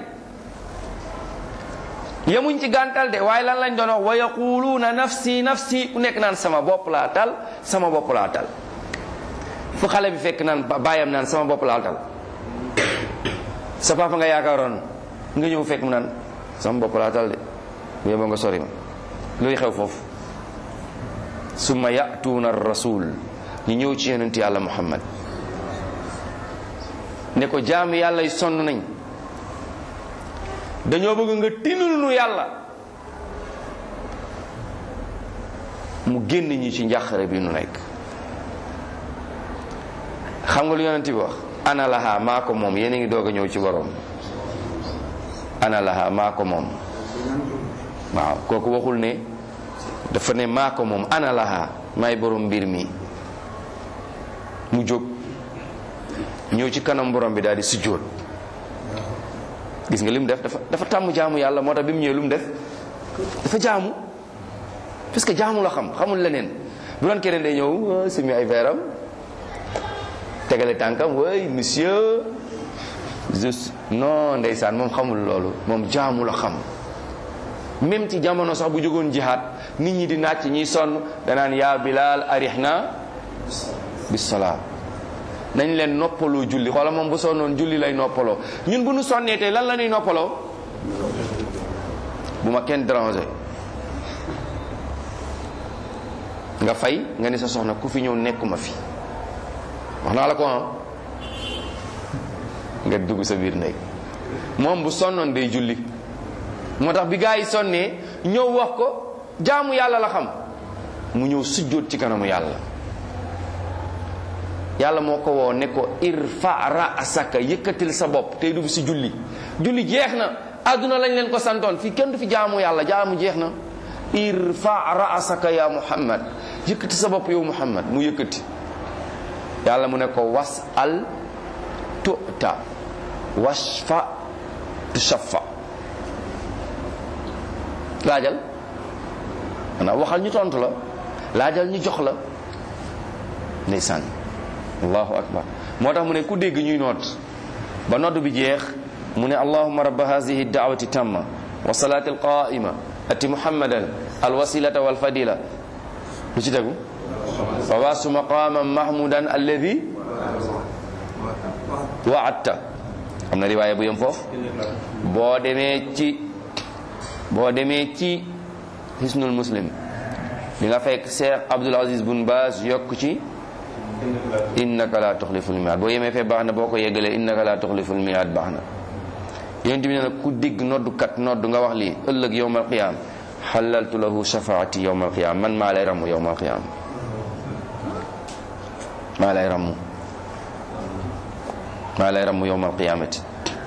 yemuñ ci gàntal de waaye lan lañ doon wax wa yaquluuna nafsi nafsi ku nekk naan sama bopp laa tal sama bopp laa tal fu xale bi fekk naan baayam naan sama bopp laa tal sa papa nga yaakaaroon nga ñëw fekk mu naan sama bopp laa tal de bu yeboo nga sori ma luy xew foofu summa ya'tuuna ar-rasul ñu ñëw ci yonent yàlla Muhammad ne ko jaamu yàlla yi sonn nañ, dañoo bëgg nga tinul nu yàlla mu génn ñi ci njàqare bi nu nekk. xam nga lu yonent bi wax? ana laha maa ko moom. yéen a ngi doog a ñëw ci borom. ana laha maa ko moom. waaw kooku waxul ne, dafa ne maa ko moom. ana laha maay borom mbir mi. mu jóg ñëw ci kanam borom bi daal di sujjóot. gis nga li mu def dafa dafa tàmm jaamu yàlla, moo tax bi mu ñëwee lu mu def dafa jaamu, parce que jaamu la xam, xamul leneen. bu doon keneen day ñëw simi ay veeram tegale tànkam, way monsieur juste non ndeysaan, moom xamul loolu, moom jaamu la xam. même ci jamono sax bu jógoon jihaad nit ñi di nàcc ñiy sonn danaan yaa Bilaal arihna bis salaa, nañ leen noppaloo julli. xoola moom bu sonnoon julli lay noppaloo. ñun bu nu sonnee tey lan la ñuy noppaloo? bu ma kenn déranger. nga fay nga ni sa soxna ku fi ñëw nekkuma fi, wax naa la ko ah, nga dugg sa biir néeg. moom bu sonnoon day julli. moo tax bi gaa yi sonnee ñëw wax ko jaamu yàlla la xam, mu ñëw sujjóot ci kanamu yàlla. yàlla moo ko woo ne ko irfa ra'saka, yëkkatil sa bopp tey dugg si julli. julli jeex na, àdduna lañ leen ko santoon, fii kenn du fi jaamu yàlla, jaamu jeex na. irfa ra'saka ya Muhammad, yëkkati sa bopp yow Muhammad. mu yëkkati. yàlla mu ne ko was'al tu'ta washfa tushaffa. laajal xanaa waxal ñu tontu la, laajal ñu jox la. ndeysaan, allahu akbar. moo tax mu ne ku dégg ñuy noot ba nodd bi jeex mu ne allahumma rabba hazihi da'wati tamma wa salati alqa'ima ati muhammadan alwasilata walfadila. lu ci tegu? wa wasu maqaman mahmudan alladi wa'adta. am na riwaaya bu yem foofu. boo demee ci boo demee ci hisnul muslim di nga fekk Cheikh Abdul Aziz Bun Baaz yokk ci innaka la tuxliful mi'ad. boo yemee fee baax na, boo ko yeggalee innaka la tuxliful mi'ad baax na. yonent bi ne nag ku dégg noddukat nodd nga wax lii ëllëg yawmal qiyaam xalaltu lahu shafaati yawmal qiyaam, man maa lay ramm yawmal qiyaam, maa lay ramm maa lay ramm yawmal qiyaamati.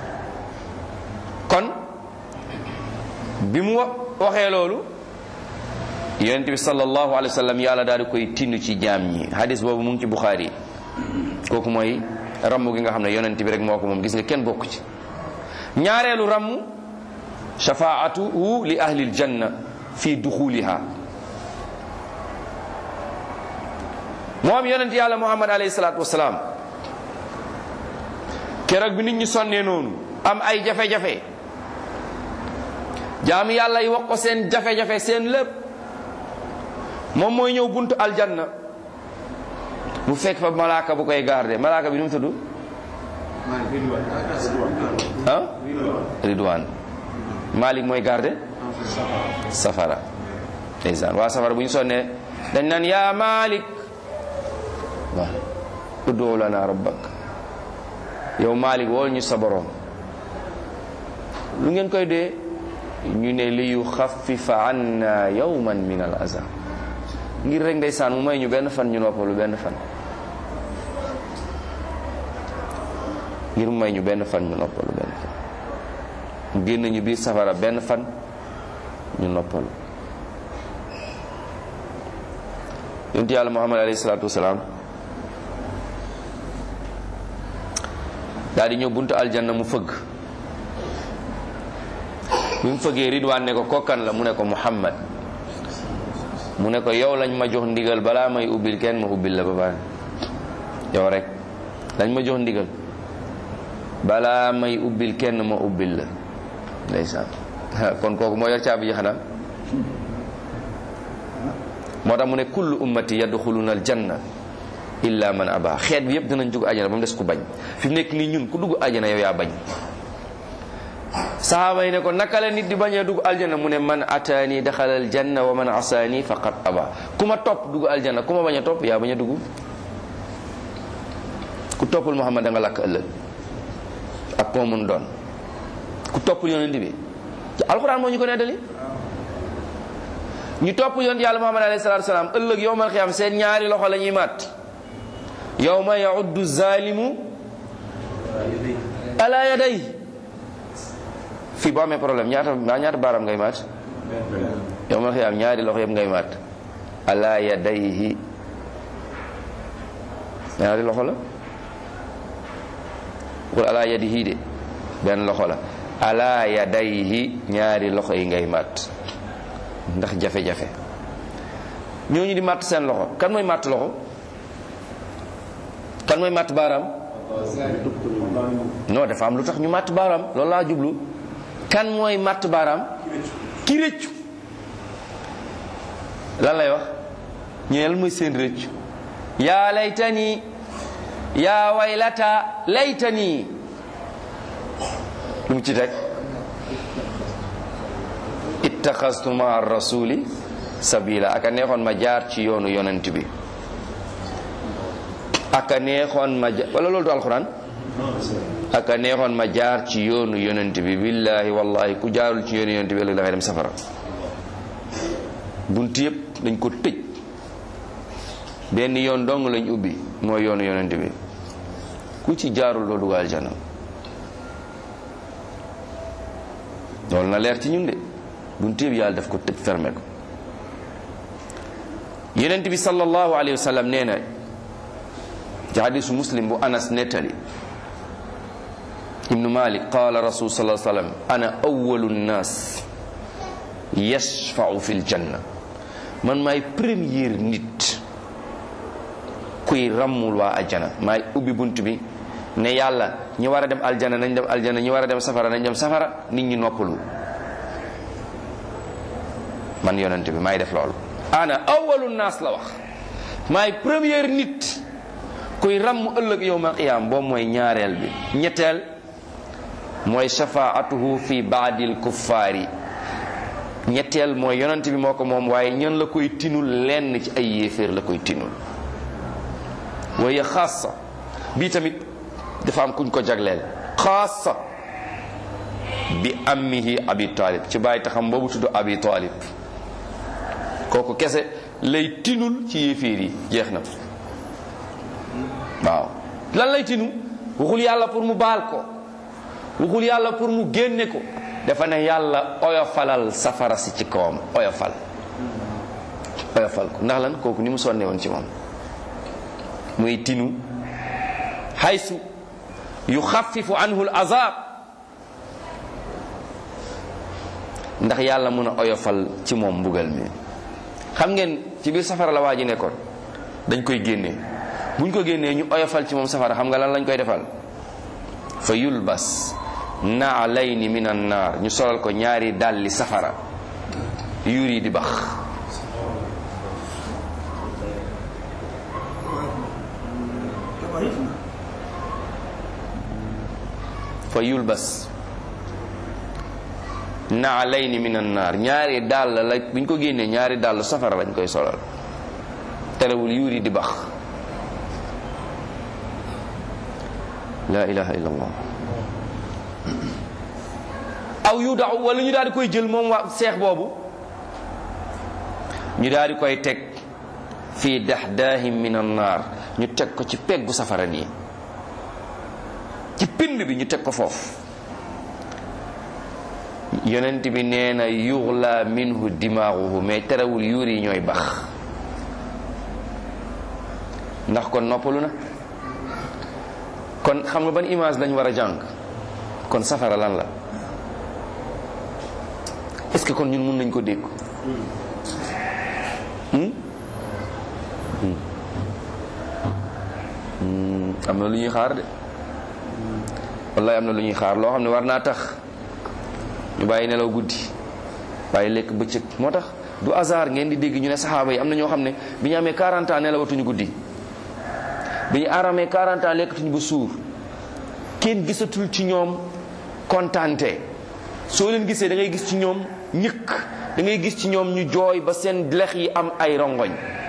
kon bi mu waxee loolu yonent bi sallallahu alayhi wa sallam yàlla daal di koy tinnu ci jaam ñi. hadis boobu mu ngi ci Bukhari. kooku mooy ramm gi nga xam ne yonent bi rek moo ko moom, gis nga kenn bokku ci. ñaareelu ramm shafaatuhu li ahlil janna fi duxuliha. moom yonent yàlla Muhammad alayhi salaatu wasalaam keroog bi nit ñi sonnee noonu am ay jafe-jafe, jaam yàlla yi wax ko seen jafe-jafe seen lépp, moom mooy ñëw buntu aljanna mu fekk fa malaaka bu koy garder. malaaka bi nu mu tudd? ah Ridwaan. Malik mooy garder safara. ndeysaan waa safara bu ñu sonnee dañ naan yaa Malik waaw ud'u lana rabbak, yow Malik wool ñu sa borom. lu ngeen koy dee? ñu ne li yuxaffifa anna yawman min al azab, ngir rek ndeysaan mu may ñu benn fan ñu noppalu benn fan. ngir mu may ñu benn fan ñu noppalu benn fan. mu génn ñu biir safara benn fan ñu noppalu. yonent yàlla Muhammad alayhi salaatu wasalaam daal di ñëw buntu aljanna mu fëgg. bi mu fëggee Ridwaan ne ko kokkan la, mu ne ko Muhammad. mu ne ko yow lañ ma jox ndigal balaa may ubbil kenn ma ubbil la ba pare. yow rek lañ ma jox ndigal balaa may ubbil kenn ma ubbil la. ndeysaan kon kooku moo yor caabi ji xanaa. moo tax mu ne kullu ummati yadxuluna aljanna illa man aba. xeet bi yëpp dinañ dugg àjjana ba mu des ku bañ. fi mu nekk nii ñun ku dugg àjjana yow yaa bañ. sahaaba yi ne ko naka la nit di bañee dugg aljanna mu ne man ataani daxala aljanna wa man asaani faqad aba ku ma topp dugg aljanna ku ma bañ a topp yaa bañ a dugg. ku toppul Muhammad da nga lakk ëllëg ak koo mun doon ku toppul yonent bi ci alxuraan moo ñu ko nettali. ñu topp yonent yàlla Muhammad alayhi salaatu salaam ëllëg yawmal qiyaam seen ñaari loxo la ñuy màtt yawma ya'uddu zalimu ala yaday fii boo amee problème ñaata ñaata baaraam ngay màtt yawmal qiyaam ñaari loxo yëpp ngay màtt ala yadayhi ñaari loxo la wala ala yadihi de benn loxo la ala yadayhi ñaari loxo yi ngay màtt ndax jafe-jafe ñooñu di màtt seen loxo kan mooy màtt loxo kan mooy màtt baaraam non dafa am lu tax ñu màtt baaraam loolu laa jublu kan mooy màtt baaraam ki rëccu lan lay wax ñeel mooy seen rëccu yaa laytani yaa waylata laytani lu mu ci teg ittaxastu ma rasuli sabila aka neexoon ma jaar ci yoonu yonent bi aka neexoon ma jaar wala loolu du alxuraan aka neexoon ma jaar ci yoonu yonent bi billahi wallahi ku jaarul ci yoonu yonent bi ëllëg da ngay dem safara bunt yëpp dañ ko tëj benn yoon dong lañ ubbi mooy yoonu yonent bi ku ci jaarul doo dugg aljanna loolu na leer ci ñun de buntu bi yàlla daf ko tëj fermé ko yonent bi sallallahu alayhi wa sallam nee na ci hadisu muslim bu anas nettali ibnu malik qala rasul sallallahu alayhi wa sallam ana awwalu nnas yashfa'u fil janna man maay premier nit kuy rammul waa aljana maay ubbi bunt bi ne yàlla ñi war a dem aljana nañ dem aljana ñi war a dem safara nañ dem safara nit ñi noppalu man yonent bi maay def loolu ana awalu naas la wax maay première nit kuy ramm ëllëg yawmal qiyaam boobu mooy ñaareel bi ñetteel mooy shafaatuhu fi baadil kuffaari ñetteel mooy yonent bi moo ko moom waaye ñan la koy tinul lenn ci ay yéeféer la koy tinul waaye xaasa bii tamit dafa am kuñ ko jagleel xaasa bi ammihi abi talib ci bàyyi taxam boobu tudd abi talib kooku kese lay tinul ci yéeféer yi jeex na waaw lan lay tinu waxul yàlla pour mu baal ko waxul yàlla pour mu génne ko dafa ne yàlla oyofalal safara si ci kawam oyofal oyofal ko ndax lan kooku ni mu sonne woon ci moom muy tinu haysu yuxaffifu anhu al azab ndax yàlla mun a oyofal ci moom mbugal mi xam ngeen ci biir safara la waa ji nekkoon dañ koy génnee buñ ko génnee ñu oyofal ci moom safara xam nga lan lañ koy defal fa yulbas naalayni min an naar ñu solal ko ñaari dalli safara yuur yi di bax fa yulbas naalayni min an naar ñaari dàll la buñ ko génnee ñaari dàll safara lañ koy solal terewul yuur yi di bax la ilaha illa allah aw yu daw wala ñu daal di koy jël moom waa seex boobu ñu daal di koy teg fii dahdahim min an naar ñu teg ko ci peggu safara nii ci pind bi ñu teg ko foofu yonent bi nee na yughla minhu dimaaguhu mais terewul yuur yi ñooy bax ndax kon noppalu na kon xam nga ban image lañ war a jàng kon safara lan la est-ce que kon ñun mun nañ ko dégg hmm? Hmm. am na lu ñuy xaar de wallahi am na lu ñuy xaar loo xam ne war naa tax ñu bàyyi nelaw guddi bàyyi lekk bëccëg moo tax du hasard ngeen di dégg ñu ne saxaaba yi am na ñoo xam ne bi ñu amee quarante ans nelawatuñu guddi bi ñu aramee quarante ans lekkatuñu ba suur kenn gisatul ci ñoom kontaante soo leen gisee da ngay gis ci ñoom ñëkk, da ngay gis ci ñoom ñu jooy ba seen lex yi am ay rongoñ,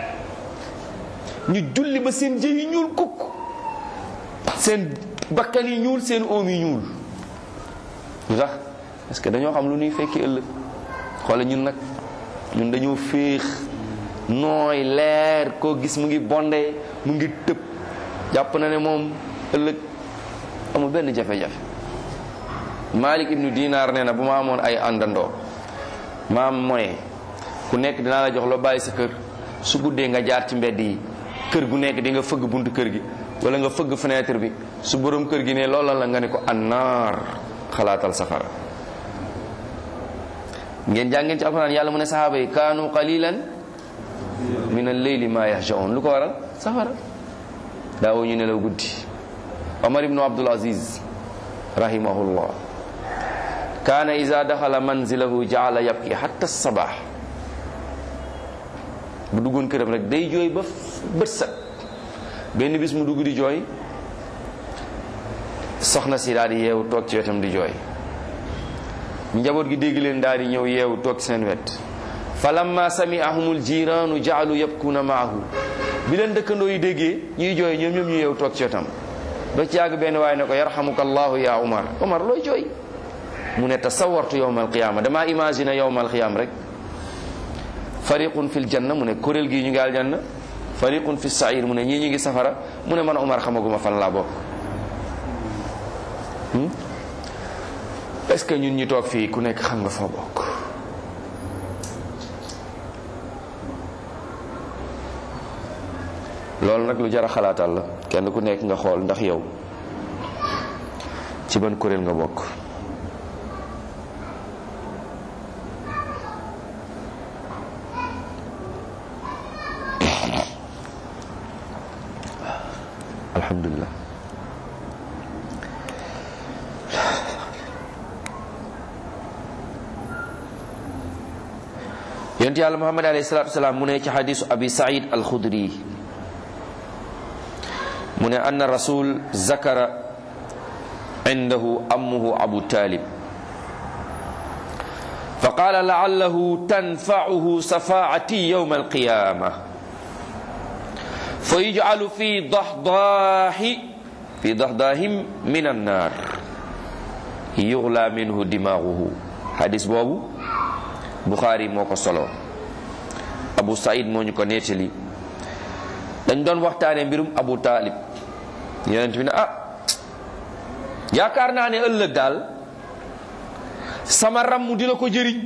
ñu julli ba seen jë yi ñuul kukk, seen bakkan yi ñuul, seen oom yi ñuul. lu tax? parce que dañoo xam lu ñuy fekki ëllëg. xoole ñun nag ñun dañoo féex nooy leer, koo gis mu ngi bonde, mu ngi tëb, jàpp na ne moom ëllëg amul benn jafe-jafe. Malik ibnu Dinar nee na bu ma amoon ay àndandoo, ma am moyen, ku nekk dinaa la jox loo bàyyi sa kër, su guddee nga jaar ci mbedd yi, kër gu nekk di nga fëgg buntu kër gi wala nga fëgg fenêtre bi, su borom kër gi ne loola la nga ne ko annaar, xalaatal safara. ngeen jàngeen ci alxuraan yàlla mu ne sahaaba yi kaanu qalilan min al-layli ma yahjaun. lu ko waral? safara. daawoo ñu nelaw guddi. Omar ibnu Abdul Aziz rahimahullah kaana iza daxala manzilahu jaala yabki hatta sabah. bu duggoon këram rek day jooy ba bët set. benn bis mu dugg di jooy, soxna si daal di yeewu toog ci wetam di jooy. njaboot gi dégg leen daal di ñëw yeewu toog seen wet. falamma sami'ahumul jiraanu ja'alu yabkuna ma'ahu. bi leen dëkkandoo yi déggee ñuy jooy ñoom ñoom ñu yeewu toog ci wetam. ba ci yàgg benn waaye ne ko yarhamukallahu ya Umar. Umar looy jooy? mu ne tasawartu yawmal qiyaama, damaa imaginer yawmal qiyaama rek. fariqun fil janna, mu ne kuréel gii ñu ngi aljanna. fariqun fis sa'ir, mu ne ñii ñu ngi safara. mu ne man Umar xamaguma fan laa bokk. est-ce que ñun ñi toog fii ku nekk xam nga foo bokk? loolu nag lu jar a xalaatal la. kenn ku nekk nga xool ndax yow ci ban kuréel nga bokk. alhamdulillah. yonent yàlla Muhammad alayhi salaatu wasalaam mu ne ci xadiisu abi Saïd al-Xudri mu ne anna rasul zakara indahu ammuhu abu talib fa qaala la'allahu tanfa'uhu safaa'ati yawma al-qiyaama fa yuj'alu fi dahdaahi fi dahdaahim min an-naar yughla minhu dimaaguhu. xadiis boobu Bukhari moo ko solo, Abu Saïd moo ñu ko nettali. dañ doon waxtaane mbirum Abu Talib. yonent bi ne ah yaakaar naa ne ëllëg daal sama ramm dina ko jëriñ.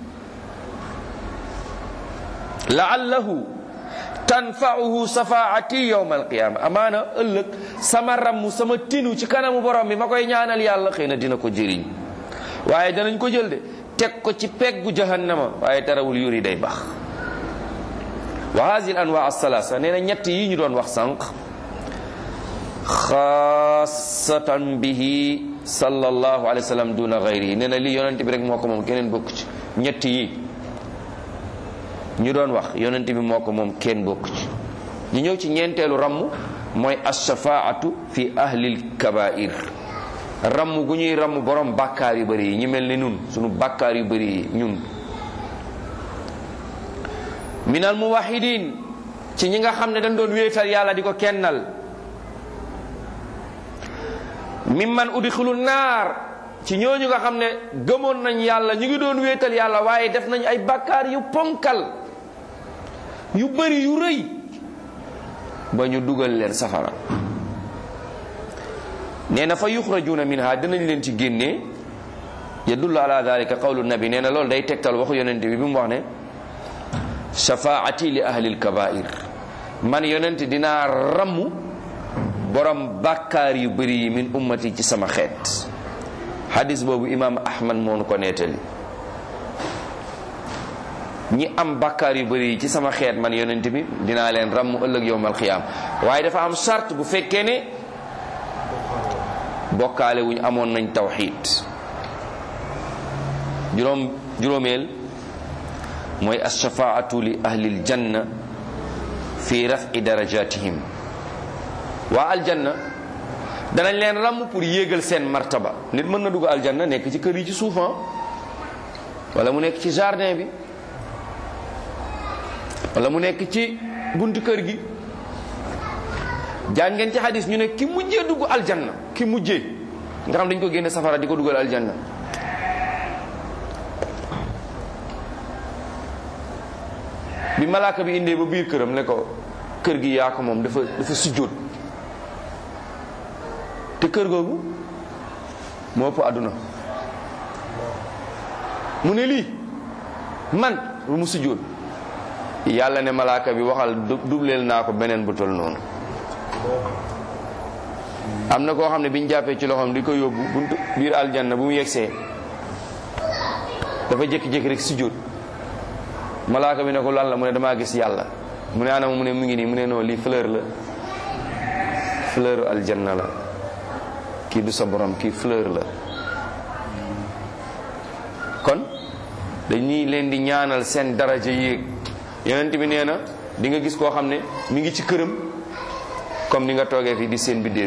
la'allahu tanfa'uhu safaa'ati yawmal qiyaama, amaana ëllëg sama ramm, sama tinu ci kanamu borom bi ma koy ñaanal yàlla xëy na dina ko jëriñ. waaye danañ ko jël de teg ko ci peggu jahannama, waaye tarawul yuri day baax. wa haazihil anwaa as-salaasa, nee na ñett yi ñu doon wax sànq, xaasatan bihi sallallahu alayhi wa sallam duna gayrihi, nee na lii yonent bi rek moo ko moom, keneen bokk ci. ñett yi ñu doon wax yonent bi moo ko moom, kenn bokk ci. ñu ñëw ci ñeenteelu ramm mooy as-shafaa'atu fi ahlil kabaa'ir, ramm gu ñuy ramm borom bàkkaar yu bëri yi, ñi mel ni ñun sunu bàkkaar yu bëri yi ñun. minal muwahhidin, ci ñi nga xam ne dañ doon wéetal yàlla di ko kennal. mimman udxilu naar, ci ñooñu nga xam ne gëmoon nañ yàlla, ñu ngi doon wéetal yàlla waaye def nañ ay bàkkaar yu ponkal yu bëri yu rëy ba ñu dugal leen safara. nee na fa yuxrajuuna minha, dinañ leen ci génnee. yadullu ala dalika qawlu nabi, nee na loolu day tegtal waxu yonent bi bi mu wax ne shafaati li ahlil kabair, man yonent dinaa ramm borom bàkkaar yu bëri yi min ummati ci sama xeet. hadis boobu imam Ahmad moo nu ko nettali. ñi am bàkkaar yu bëri yi ci sama xeet man yonent bi dinaa leen ramm ëllëg yowmal xiyaam. waaye dafa am charte, bu fekkee ne bokkaale wuñ amoon nañ tawxiid. juróom juróomeel mooy as-shafaatu li ahlil janna fi raf'i darajatihim. waa aljanna danañ leen ràmm pour yéegal seen martaba. nit mën na dugg aljanna nekk ci kër yi ci suufan wala mu nekk ci jardin bi wala mu nekk ci buntu kër gi. jàng ngeen ci hadis ñu ne ki mujjee dugg aljanna ki mujjee nga xam dañ ko génne safara di ko dugal aljanna bi malaaka bi indee ba biir këram ne ko kër gi yaa ko moom dafa dafa sujjóot te kër googu moo ëpp àdduna mu ne lii man lu mu sujjóot yàlla ne malaaka bi waxal dubleel naa ko beneen bu tol noonu. am na koo xam ne bi ñu jàppee ci loxoom di ko yóbbu buntu biir aljanna bu mu yegsee dafa jékki-jékki rek sujjóot malaaka bi ne ko lan la mu ne damaa gis yàlla mu ne anam mu ne mu ngi nii mu ne non lii fleur la fleur aljanna la kii du sa borom kii fleur la. kon dañuy leen di ñaanal seen daraja yéeg yonent bi nee na di nga gis koo xam ne mi ngi ci këram comme ni nga toogee fii di seen biddéew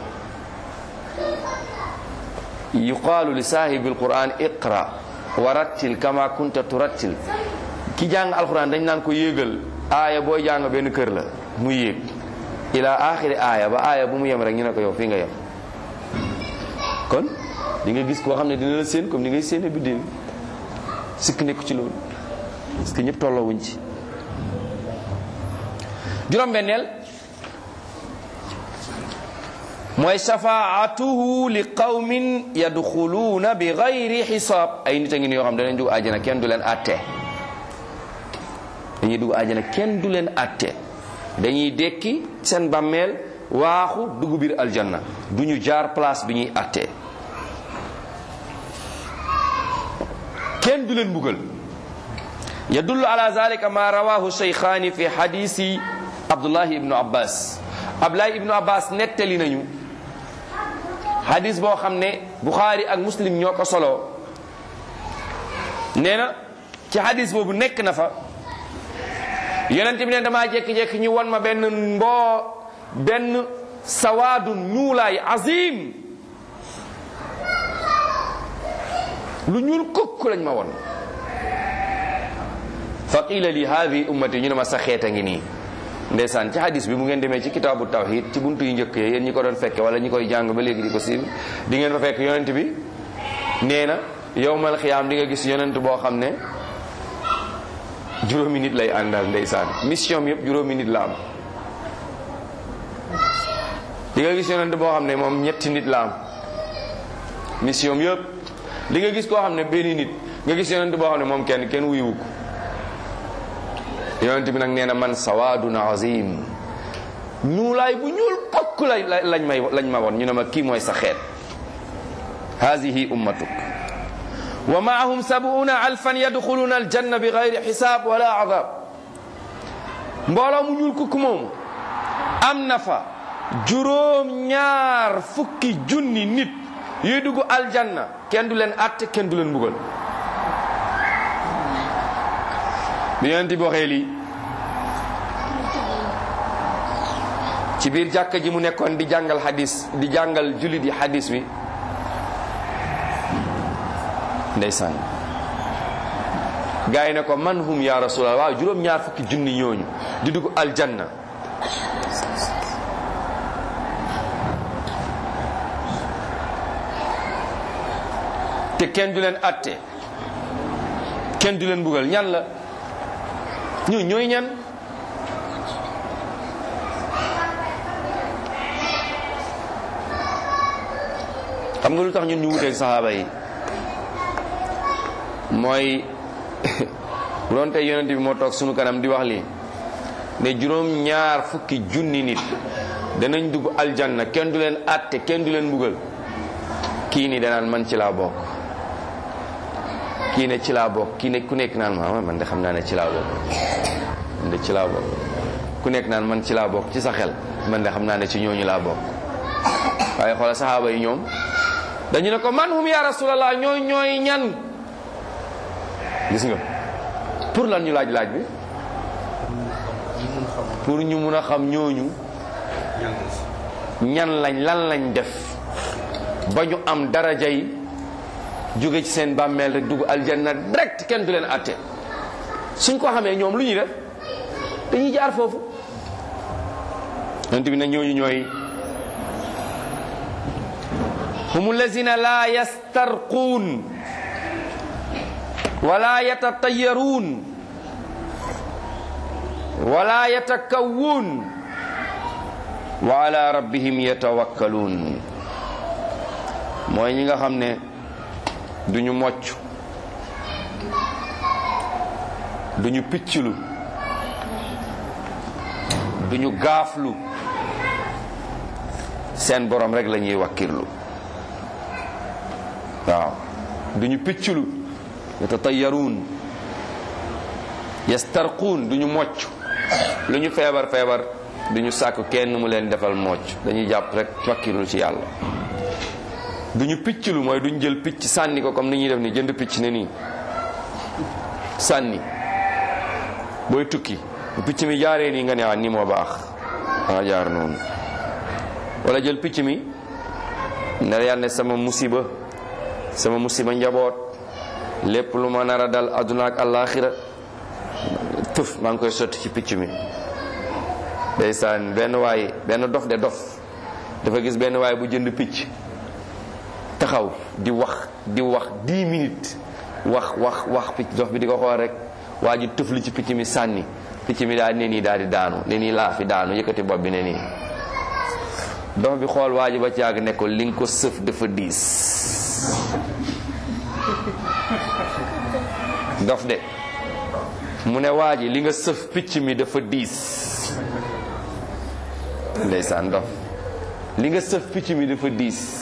yi. yuqaalu li saahibil quran iqra wa rattil kama kunta turattil ki jàng alquran dañ naan ko yéegal aaya booy jàng benn kër la mu yéeg ila axiri aaya ba aaya bu mu yem rek ñu ne ko yow fii nga yem. kon di nga gis koo xam ne dina la seen comme ni ngay séene biddéew sikk nekku ci loolu parce que ñëpp tolloowuñ ci. juróom-benneel mooy shafaatuhu li qawmin yadxuluuna bi gayri xisaab. ay nit a ngi ni yoo xam danañ dugg àjjana kenn du leen àtte dañuy dugg àjjana kenn du leen àtte dañuy dekki seen bàmmeel waaxu dugg biir aljanna du ñu jaar place bi ñuy àtte kenn du leen mbugal. yadullu ala zalika ma rawahu shaykhaani fi hadisi abdullahi ibnu abbas. abdullahi ibnu abbas nettali nañu hadis boo xam ne buxaari ak muslim ñoo ko soloo nee na ci hadis boobu nekk na fa yonent bi ne damaa jékki-jékki ñu won ma benn mboo benn sawaadun ñuulaay azim lu ñuul kukk lañ ma won fa qiila li haadihi ummati ñu ne ma sa xeet a ngi nii. ndeysaan ci hadis bi mu ngeen demee ci kitaabu tawhid ci buntu yu njëkk yi yéen ñi ko doon fekke wala ñi koy jàng ba léegi di ko siiw di ngeen fa fekk yonent bi nee na yowmal xiyaam di nga gis yonent boo xam ne juróomi nit lay àndal. ndeysaan mission bi yëpp juróomi nit la am. di nga gis yonent boo xam ne moom ñetti nit la am mission bi yëpp. di nga gis koo xam ne benn nit nga gis yonent boo xam ne moom kenn kenn wuyuwu ko. yonent bi nag nee na man sawaadun azim ñuulaay bu ñuul kokk la lañ may lañ ma woon ñu ne ma kii mooy sa xeet. haadihi ummatuk wa maahum sabuuna alfan yadxuluuna aljanna bi gayri xisaab wala adab. mbooloo mu ñuul kukk moomu am na fa juróom ñaar fukki junni nit yuy dugg aljanna kenn du leen àtte kenn du leen mbugal. bi yonent bi waxee lii ci biir jàkka ji mu nekkoon di jàngal hadis di jàngal jullit yi hadis wi ndeysaan gaa yi ne ko man hum ya rasulallah waaw juróom ñaar fukki junni ñooñu di dugg aljanna te kenn du leen atte kenn du leen mbugal ñan la ñu ñooy ñan xam nga lu tax ñun ñu wuteeg saxaaba yi mooy bu doon tey yonent bi moo toog sunu kanam di wax lii ne juróom ñaar fukki junni nit danañ dugg aljanna kenn du leen atte kenn du leen mbugal kii ni danaan man ci laa bokk kii ne ci laa bokk kii ne ku nekk naan ma man de xam naa ne ci laa bokk man de ci laa bokk ku nekk naan man ci laa bokk ci sa xel man de xam naa ne ci ñooñu laa bokk waaye xoolal saxaaba yi ñoom dañu ne ko man hum ya rasulallah ñooy ñooy ñan gis nga pour lan ñu laaj laaj bi pour ñu mun a xam ñooñu ñan lañ lan lañ def ba ñu am daraja yi jóge ci seen bàmmeel rek dugg aljanna direct kenn du leen atte suñ ko xamee ñoom lu ñuy def dañuy jaar foofu. yonent bi nag ñooñu ñooy humu lazina la yastarquun wala yatatayyaruun wala yatakawwuun wa ala rabbihim yatawakkaluun. mooy ñi nga xam ne duñu mocc duñu picclu duñu gaaflu seen borom rek la ñuy wakkirlu. waaw duñu picclu yatatayyaruun yastarquun duñu mocc lu ñu feebar feebar duñu sàkk kenn mu leen defal mocc dañuy jàpp rek wakkirlu ci yàlla. duñu picclu mooy duñu jël picc sànni ko comme ni ñuy def ni jënd picc ne nii sànni booy tukki picc mi jaaree nii nga ne ah nii moo baax nga jaar noonu. wala jël picc mi ne yàlla ne sama musiba sama musiba njaboot lépp lu ma nar a dal adduna ak àllaaxira tëf maa ngi koy sotti ci picc mi. ndeysaan benn waay benn dof de dof dafa gis benn waay bu jënd picc taxaw di wax di wax dix minutes wax wax wax picc dof bi di ko xool rek waa ji tëf li ci picc mi sànni picc mi daal ne nii daal di daanu ne nii laa fi daanu yëkkati bopp bi ne nii. dof bi xool waa ji ba ci yàgg ne ko li nga ko sëf dafa diis. dof de mu ne waa ji li nga sëf picc mi dafa diis. ndeysaan dof li nga sëf picc mi dafa diis.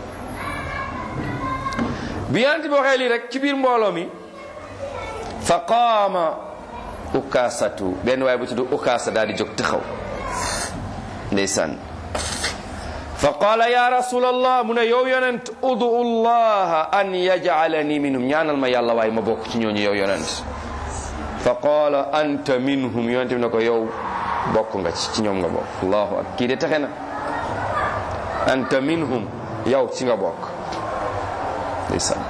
bi yonent bi waxee lii rek ci biir mbooloo mi fa qaama ukaasatu benn waaye bu tudd ukaasa daal di jóg taxaw ndeysaan. fa qaala ya rasulallah mu ne yow yonent udu llaha an yaj'alani minhum ñaanal ma yàlla waaye ma bokk ci ñooñu yow yonent. fa qaala anta minhum yonent bi ne ko yow bokk nga ci ci ñoom nga bokk. allahu akbar kii de taxe na. anta minhum yow ci nga bokk ndeysaan.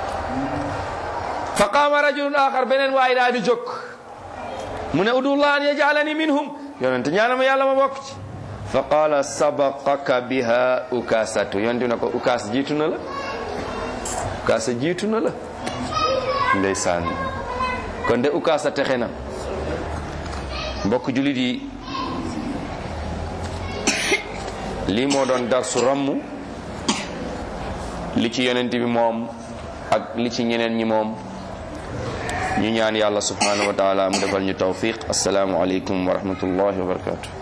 fa qaama rajulun axar beneen waaye daal di jóg mu ne udu llaha an yaj'alani minhum yonent ñaanal ma yàlla ma bokk ci. fa qaala sabaqaka biha ukaasatu yonent ne ko ukaas jiitu na la ukaasa jiitu na la ndeysaan. kon de ukaasa texe na. mbokk jullit yi lii moo doon darsu ramm li ci yonent bi moom ak li ci ñeneen ñi moom. ñu ñaan yàlla subhanahu wa taala mu defal ñu tawfiq. assalaamu aleykum wa rahmatullahi wa barakatuh.